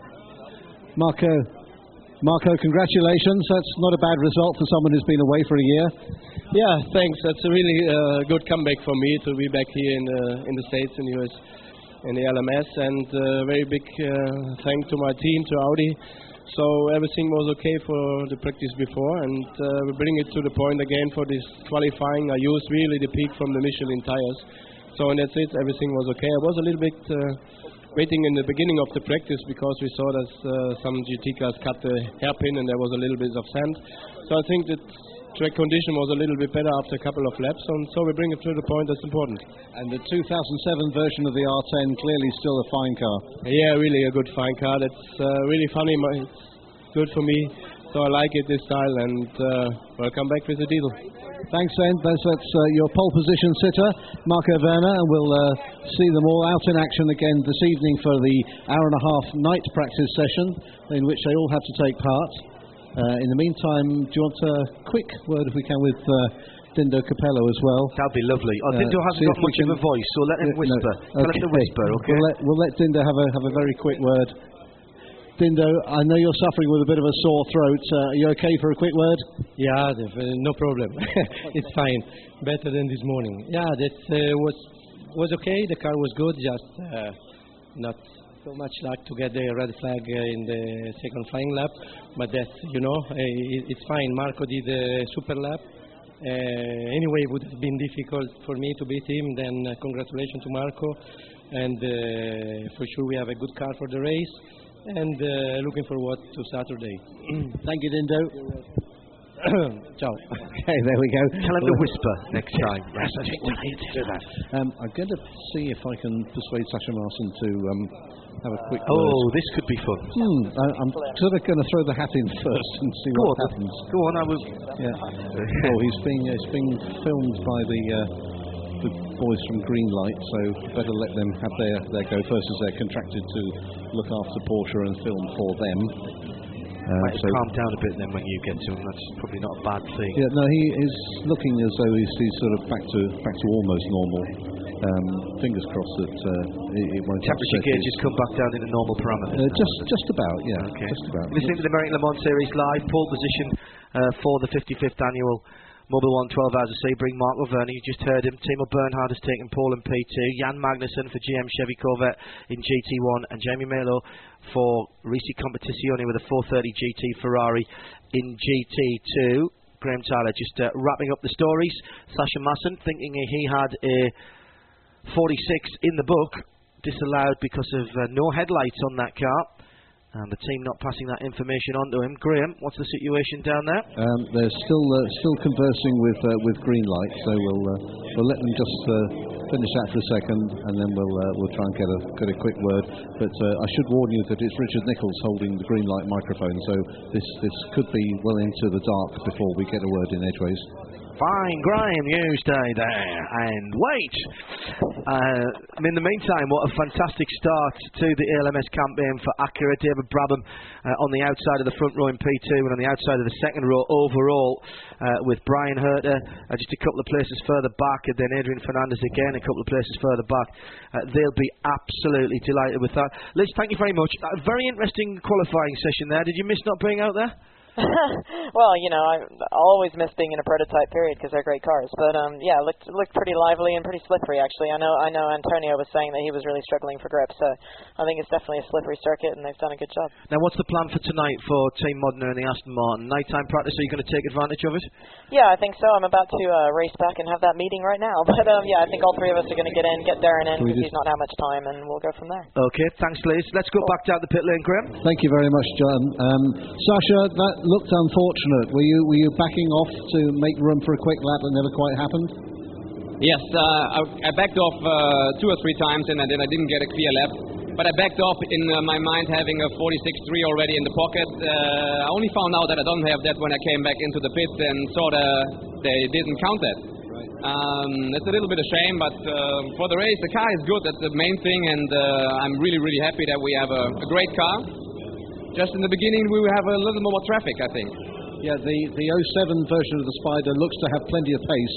Marco, Marco, congratulations. That's not a bad result for someone who's been away for a year. Yeah, thanks. That's a really uh, good comeback for me to be back here in the in the States, in the U S, in the L M S, and a uh, very big uh, thank to my team, to Audi. So everything was okay for the practice before, and uh, we bring it to the point again for this qualifying. I used really the peak from the Michelin tires. So and that's it. Everything was okay. I was a little bit uh, waiting in the beginning of the practice because we saw that uh, some G T cars cut the hairpin and there was a little bit of sand. So I think that track condition was a little bit better after a couple of laps, and so we bring it to the point that's important. And the two thousand seven version of the R ten, clearly still a fine car. Yeah, really a good fine car. That's uh, really funny. It's good for me, so I like it, this style, and uh, we'll come back with the deal. Thanks, then. That's, that's uh, your pole position sitter, Marco Werner, and we'll uh, see them all out in action again this evening for the hour and a half night practice session in which they all have to take part. Uh, in the meantime, do you want a quick word, if we can, with uh, Dindo Capello as well? That'd be lovely. Oh, Uh, Dindo hasn't see got if we much can- of a voice, so let him Uh, no. whisper. Tell him to Okay. whisper, okay? We'll let, we'll let Dindo have a, have a very quick word. Dindo, I know you're suffering with a bit of a sore throat. Uh, are you okay for a quick word? Yeah, def- uh, no problem. It's fine. Better than this morning. Yeah, that uh, was was okay. The car was good. Just uh, not so much luck to get the red flag uh, in the second flying lap. But that's, you know, uh, it, it's fine. Marco did a super lap. Uh, anyway, it would have been difficult for me to beat him. Then uh, congratulations to Marco. And uh, for sure we have a good car for the race. And uh, looking forward to Saturday. Thank you, Dindo. Ciao. Okay, there we go. Tell him to whisper next time. Yes, I think we'll do that. Um, I'm going to see if I can persuade Sasha Marson to um, have a quick Oh, word. this could be fun. Hmm, I, I'm sort of going to throw the hat in first and see Go what on, happens. Go on, I will. Yeah. Oh, he's being uh, he's being filmed by the uh, the boys from Greenlight, so better let them have their, their go first, as they're contracted to look after Porsche and film for them. Uh, Might so calm down a bit then when you get to him. That's probably not a bad thing. yeah, no, he is looking as though he's, he's sort of back to back to almost normal. Um, fingers crossed that uh, it, it won't Temperature upset gauge his- has come back down into normal parameters. Uh, now, just has it? just about, yeah, Okay. just about. Listening to the American Le Mans Series live, pole position uh, for the fifty-fifth annual Mobile One twelve Hours of Sebring. Mark Lavergne, you just heard him. Timo Bernhard has taken pole in P two. Jan Magnussen for G M Chevy Corvette in G T one. And Jamie Melo for Risi Competizione with a four thirty G T Ferrari in G T two. Graham Tyler just uh, wrapping up the stories. Sasha Masson thinking he had a forty-six in the book, disallowed because of uh, no headlights on that car. And the team not passing that information on to him. Graham, what's the situation down there? Um, they're still uh, still conversing with uh, with Greenlight, so we'll uh, we'll let them just uh, finish that for a second, and then we'll uh, we'll try and get a get a quick word. But uh, I should warn you that it's Richard Nichols holding the Greenlight microphone, so this this could be well into the dark before we get a word in edgeways. Fine, Graham, you stay there and wait. Uh, in the meantime, what a fantastic start to the A L M S campaign for Acura. David Brabham uh, on the outside of the front row in P two and on the outside of the second row overall, uh, with Brian Herter uh, just a couple of places further back, and then Adrian Fernandez again a couple of places further back. Uh, they'll be absolutely delighted with that. Liz, thank you very much. A very interesting qualifying session there. Did you miss not being out there? Well, you know, I I'll always miss being in a prototype period because they're great cars. But um, yeah, it looked it looked pretty lively and pretty slippery actually. I know I know Antonio was saying that he was really struggling for grip, so I think it's definitely a slippery circuit, and they've done a good job. Now, what's the plan for tonight for Team Modena and the Aston Martin? Nighttime practice? Are you going to take advantage of it? Yeah, I think so. I'm about to uh, race back and have that meeting right now. But um, yeah, I think all three of us are going to get in, get Darren in because he's not had much time, and we'll go from there. Okay, thanks, Liz. Let's go cool. back down the pit lane, Graham. Thank you very much, John. Um, Sasha, that looked unfortunate. Were you were you backing off to make room for a quick lap that never quite happened? Yes, uh, I, I backed off uh, two or three times and I, then I didn't get a clear lap. But I backed off in uh, my mind having a forty-six point three already in the pocket. Uh, I only found out that I don't have that when I came back into the pit and saw that they didn't count that. Right. Um, it's a little bit of shame, but uh, for the race, the car is good. That's the main thing, and uh, I'm really, really happy that we have a, a great car. Just in the beginning, we will have a little more traffic, I think. Yeah, the, the oh seven version of the Spider looks to have plenty of pace.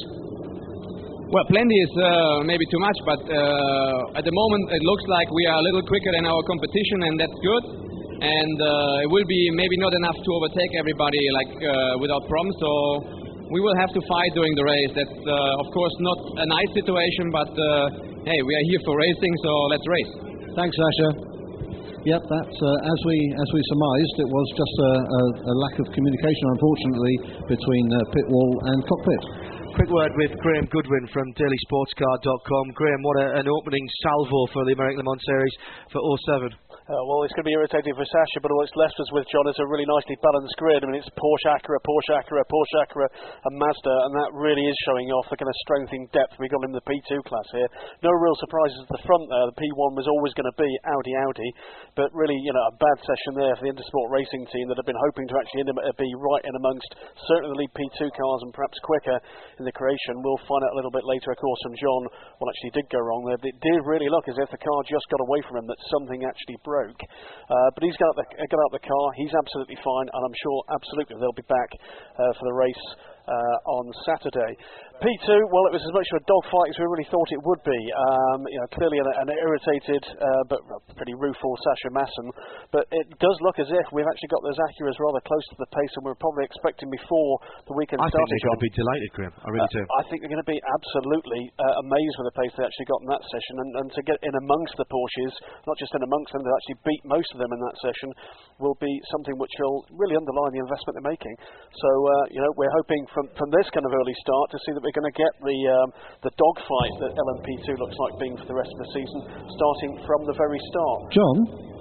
Well, plenty is uh, maybe too much, but uh, at the moment it looks like we are a little quicker than our competition, and that's good. And uh, it will be maybe not enough to overtake everybody like uh, without problems, so we will have to fight during the race. That's uh, of course not a nice situation, but uh, hey, we are here for racing, so let's race. Thanks, Sasha. Yep, that's uh, as we as we surmised. It was just a, a, a lack of communication, unfortunately, between uh, pit wall and cockpit. Quick word with Graham Goodwin from Daily Sports Car dot com. Graham, what a, an opening salvo for the American Le Mans Series for oh seven. Uh, well, it's going to be irritating for Sasha, but all it's left us with, John, is a really nicely balanced grid. I mean, it's Porsche, Acura, Porsche, Acura, Porsche, Acura, and Mazda, and that really is showing off the kind of strength in depth we got in the P two class here. No real surprises at the front there. The P one was always going to be Audi, Audi, but really, you know, a bad session there for the Intersport Racing team that have been hoping to actually be right in amongst certainly the P two cars and perhaps quicker in the creation. We'll find out a little bit later, of course, from John what actually did go wrong there. But it did really look as if the car just got away from him, that something actually broke. Uh, but he's got out, the, got out the car, he's absolutely fine, and I'm sure absolutely they'll be back uh, for the race uh, on Saturday. P two, well, it was as much of a dogfight as we really thought it would be. Um, you know, clearly an, an irritated uh, but pretty rueful Sasha Massen, but it does look as if we've actually got those Acuras rather close to the pace than we were probably expecting before the weekend I started. I think they're going to be delighted, Graham. I really uh, do. I think they're going to be absolutely uh, amazed with the pace they actually got in that session, and, and to get in amongst the Porsches, not just in amongst them, to actually beat most of them in that session, will be something which will really underline the investment they're making. So, uh, you know, we're hoping from, from this kind of early start to see that we're going to get the um, the dogfight that L M P two looks like being for the rest of the season, starting from the very start. John?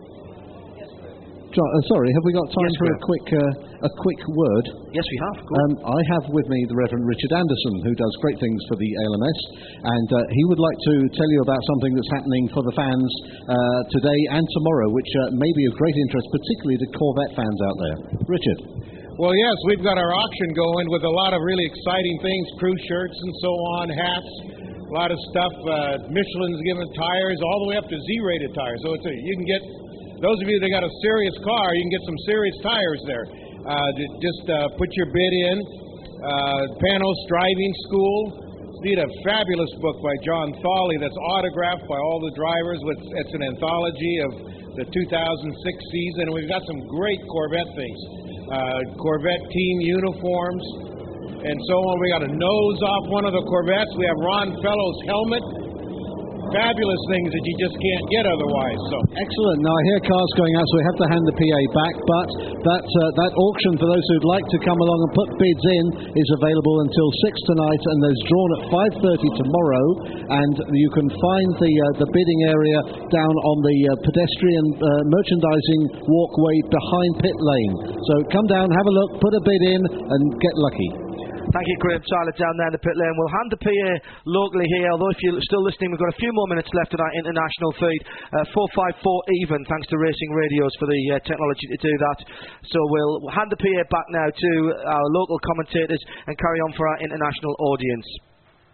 John, uh, sorry, have we got time yes, for a quick uh, a quick word? Yes, we have. Um, I have with me the Reverend Richard Anderson, who does great things for the A L M S, and uh, he would like to tell you about something that's happening for the fans uh, today and tomorrow, which uh, may be of great interest, particularly to Corvette fans out there. Richard. Well, yes, we've got our auction going with a lot of really exciting things, crew shirts and so on, hats, a lot of stuff. Uh, Michelin's giving tires all the way up to Z-rated tires. So it's a, you can get, those of you that got a serious car, you can get some serious tires there. Uh, just uh, put your bid in. Uh, Panos Driving School. Read a fabulous book by John Thawley that's autographed by all the drivers. With, it's an anthology of the two thousand six season. And we've got some great Corvette things. Uh, Corvette team uniforms and so on. We got a nose off one of the Corvettes. We have Ron Fellows' helmet. Fabulous things that you just can't get otherwise. So excellent. Now I hear cars going out, so we have to hand the P A back. But that uh, that auction for those who'd like to come along and put bids in is available until six tonight, and there's drawn at five thirty tomorrow. And you can find the uh, the bidding area down on the uh, pedestrian uh, merchandising walkway behind pit lane. So come down, have a look, put a bid in, and get lucky. Thank you, Graham Tyler, down there in the pit lane. We'll hand the P A locally here, although if you're still listening, we've got a few more minutes left in our international feed. Uh, four five four even, thanks to Racing Radios for the uh, technology to do that. So we'll hand the P A back now to our local commentators and carry on for our international audience.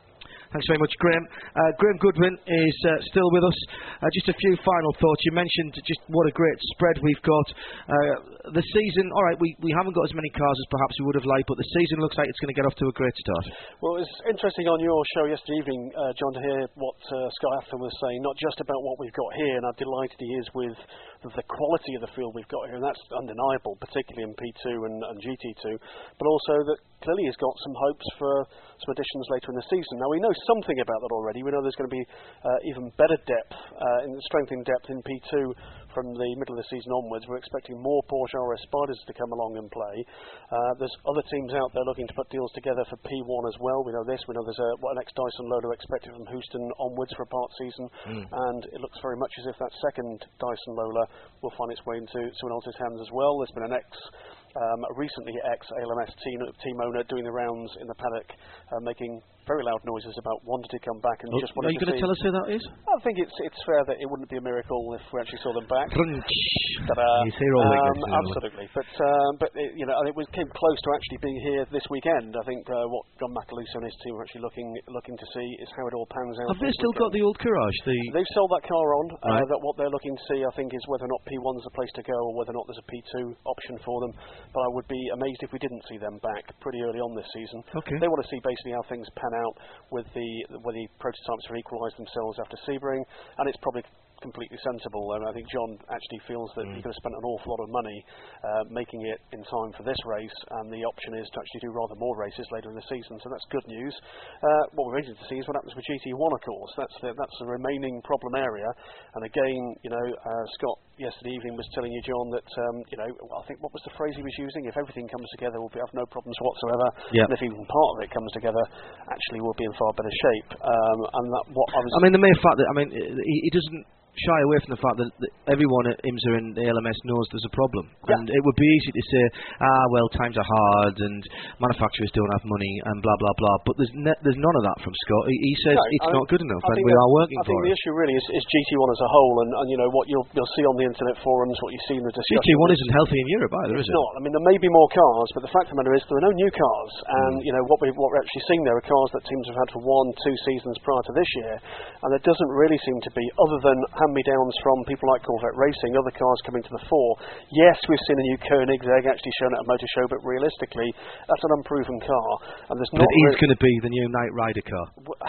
Thanks very much, Graham. Uh, Graham Goodwin is uh, still with us. Uh, just a few final thoughts. You mentioned just what a great spread we've got. Uh, the season, all right, we, we haven't got as many cars as perhaps we would have liked, but the season looks like it's going to get off to a great start. Well, it's interesting on your show yesterday evening, uh, John, to hear what uh, Sky Atherton was saying, not just about what we've got here, and how delighted he is with the quality of the field we've got here, and that's undeniable, particularly in P two and, and G T two, but also that clearly he's got some hopes for some additions later in the season. Now, we know something about that already. We know there's going to be uh, even better depth, uh, in strength in depth in P two from the middle of the season onwards. We're expecting more Porsche R S Spiders to come along and play. Uh, there's other teams out there looking to put deals together for P one as well. We know this. We know there's a, what an ex-Dyson loader expected from Houston onwards for a part season, mm. and it looks very much as if that second Dyson Lola will find its way into someone else's hands as well. There's been an ex Um, recently ex-A L M S team, team owner doing the rounds in the paddock, uh, making very loud noises about wanting to come back and oh, just wanting to see. Are you going to tell us who that is? I think it's it's fair that it wouldn't be a miracle if we actually saw them back. Ta-da. You see all um, week, absolutely, but um, but it, you know, I think we came close to actually being here this weekend. I think uh, what John Macaluso and his team are actually looking looking to see is how it all pans out. Have they still weekend. got the old Courage? The... They've sold that car on. Uh, right. That what they're looking to see, I think, is whether or not P one's the place to go, or whether or not there's a P two option for them. But I would be amazed if we didn't see them back pretty early on this season. Okay. They want to see basically how things pan out with the where the prototypes have equalised themselves after Sebring, and it's probably completely sensible. And I think John actually feels that mm. he could have spent an awful lot of money uh, making it in time for this race, and the option is to actually do rather more races later in the season. So that's good news. Uh, what we're waiting to see is what happens with G T one, of course. That's the, that's the remaining problem area. And again, you know, uh, Scott yesterday evening was telling you, John, that um, you know, I think what was the phrase he was using? If everything comes together, we'll have no problems whatsoever. Yep. And if even part of it comes together, actually we'll be in far better shape. Um, and that what I was. I mean, the mere fact that I mean, he, he doesn't shy away from the fact that, that everyone at IMSA and the L M S knows there's a problem. Yeah. And it would be easy to say, ah, well, times are hard and manufacturers don't have money and blah, blah, blah. But there's ne- there's none of that from Scott. He, he says no, it's I not good enough and we are working I for it. I think the issue really is, is G T one as a whole, and, and you know, what you'll, you'll see on the internet forums, what you see in the discussion. G T one isn't healthy in Europe either, is it? It's not. I mean, there may be more cars, but the fact of the matter is there are no new cars. And, mm. you know, what, we, what we're actually seeing there are cars that teams have had for one, two seasons prior to this year. And there doesn't really seem to be, other than hand-me-downs from people like Corvette Racing, other cars coming to the fore. Yes, we've seen a new Koenigsegg actually shown at a motor show, but realistically, that's an unproven car. And there's but not it is really going to be the new Knight Rider car.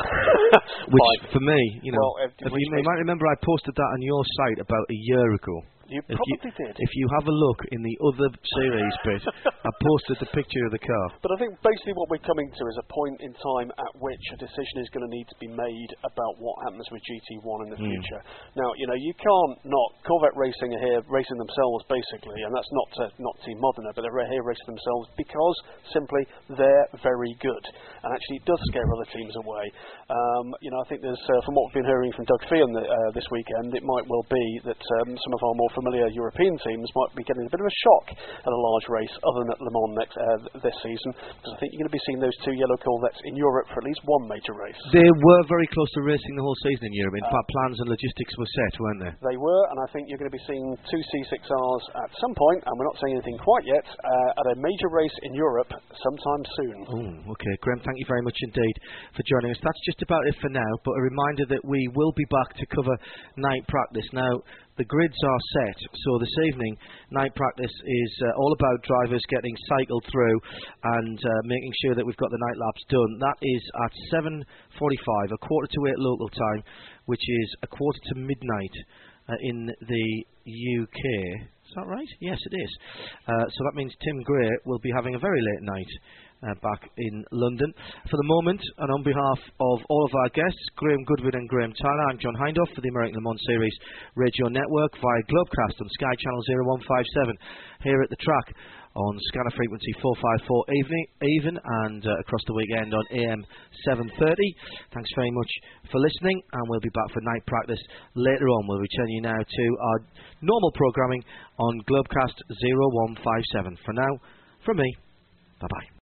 Which, for me, you know, well, uh, if you, you might remember I posted that on your site about a year ago. You if probably you, did. If you have a look in the other series bit, I posted the picture of the car. But I think basically what we're coming to is a point in time at which a decision is going to need to be made about what happens with G T one in the mm. future. Now, you know, you can't not Corvette Racing are here racing themselves basically, and that's not to not Team Modena, but they're here racing themselves because simply they're very good, and actually it does scare other teams away. Um, you know, I think there's uh, from what we've been hearing from Doug Feehan the, uh, this weekend, it might well be that um, some of our more familiar European teams might be getting a bit of a shock at a large race other than at Le Mans next, uh, this season, because I think you're going to be seeing those two yellow Corvettes in Europe for at least one major race. They were very close to racing the whole season in Europe. In uh, fact, plans and logistics were set, weren't they? They were, and I think you're going to be seeing two C six Rs at some point, and we're not saying anything quite yet, uh, at a major race in Europe sometime soon. Oh, okay. Graham, thank you very much indeed for joining us. That's just about it for now, but a reminder that we will be back to cover night practice. Now, the grids are set, so this evening night practice is uh, all about drivers getting cycled through and uh, making sure that we've got the night laps done. That is at seven forty-five, a quarter to eight local time, which is a quarter to midnight uh, in the U K. Is that right? Yes, it is. Uh, so that means Tim Gray will be having a very late night Uh, back in London. For the moment, and on behalf of all of our guests, Graham Goodwin and Graham Tyler, I'm John Hindhaugh for the American Le Mans Series Radio Network via Globecast on Sky Channel zero one five seven here at the track on scanner frequency four five four evening, even and uh, across the weekend on A M seven thirty. Thanks very much for listening, and we'll be back for night practice later on. We'll return you now to our normal programming on Globecast zero one five seven. For now, from me, bye-bye.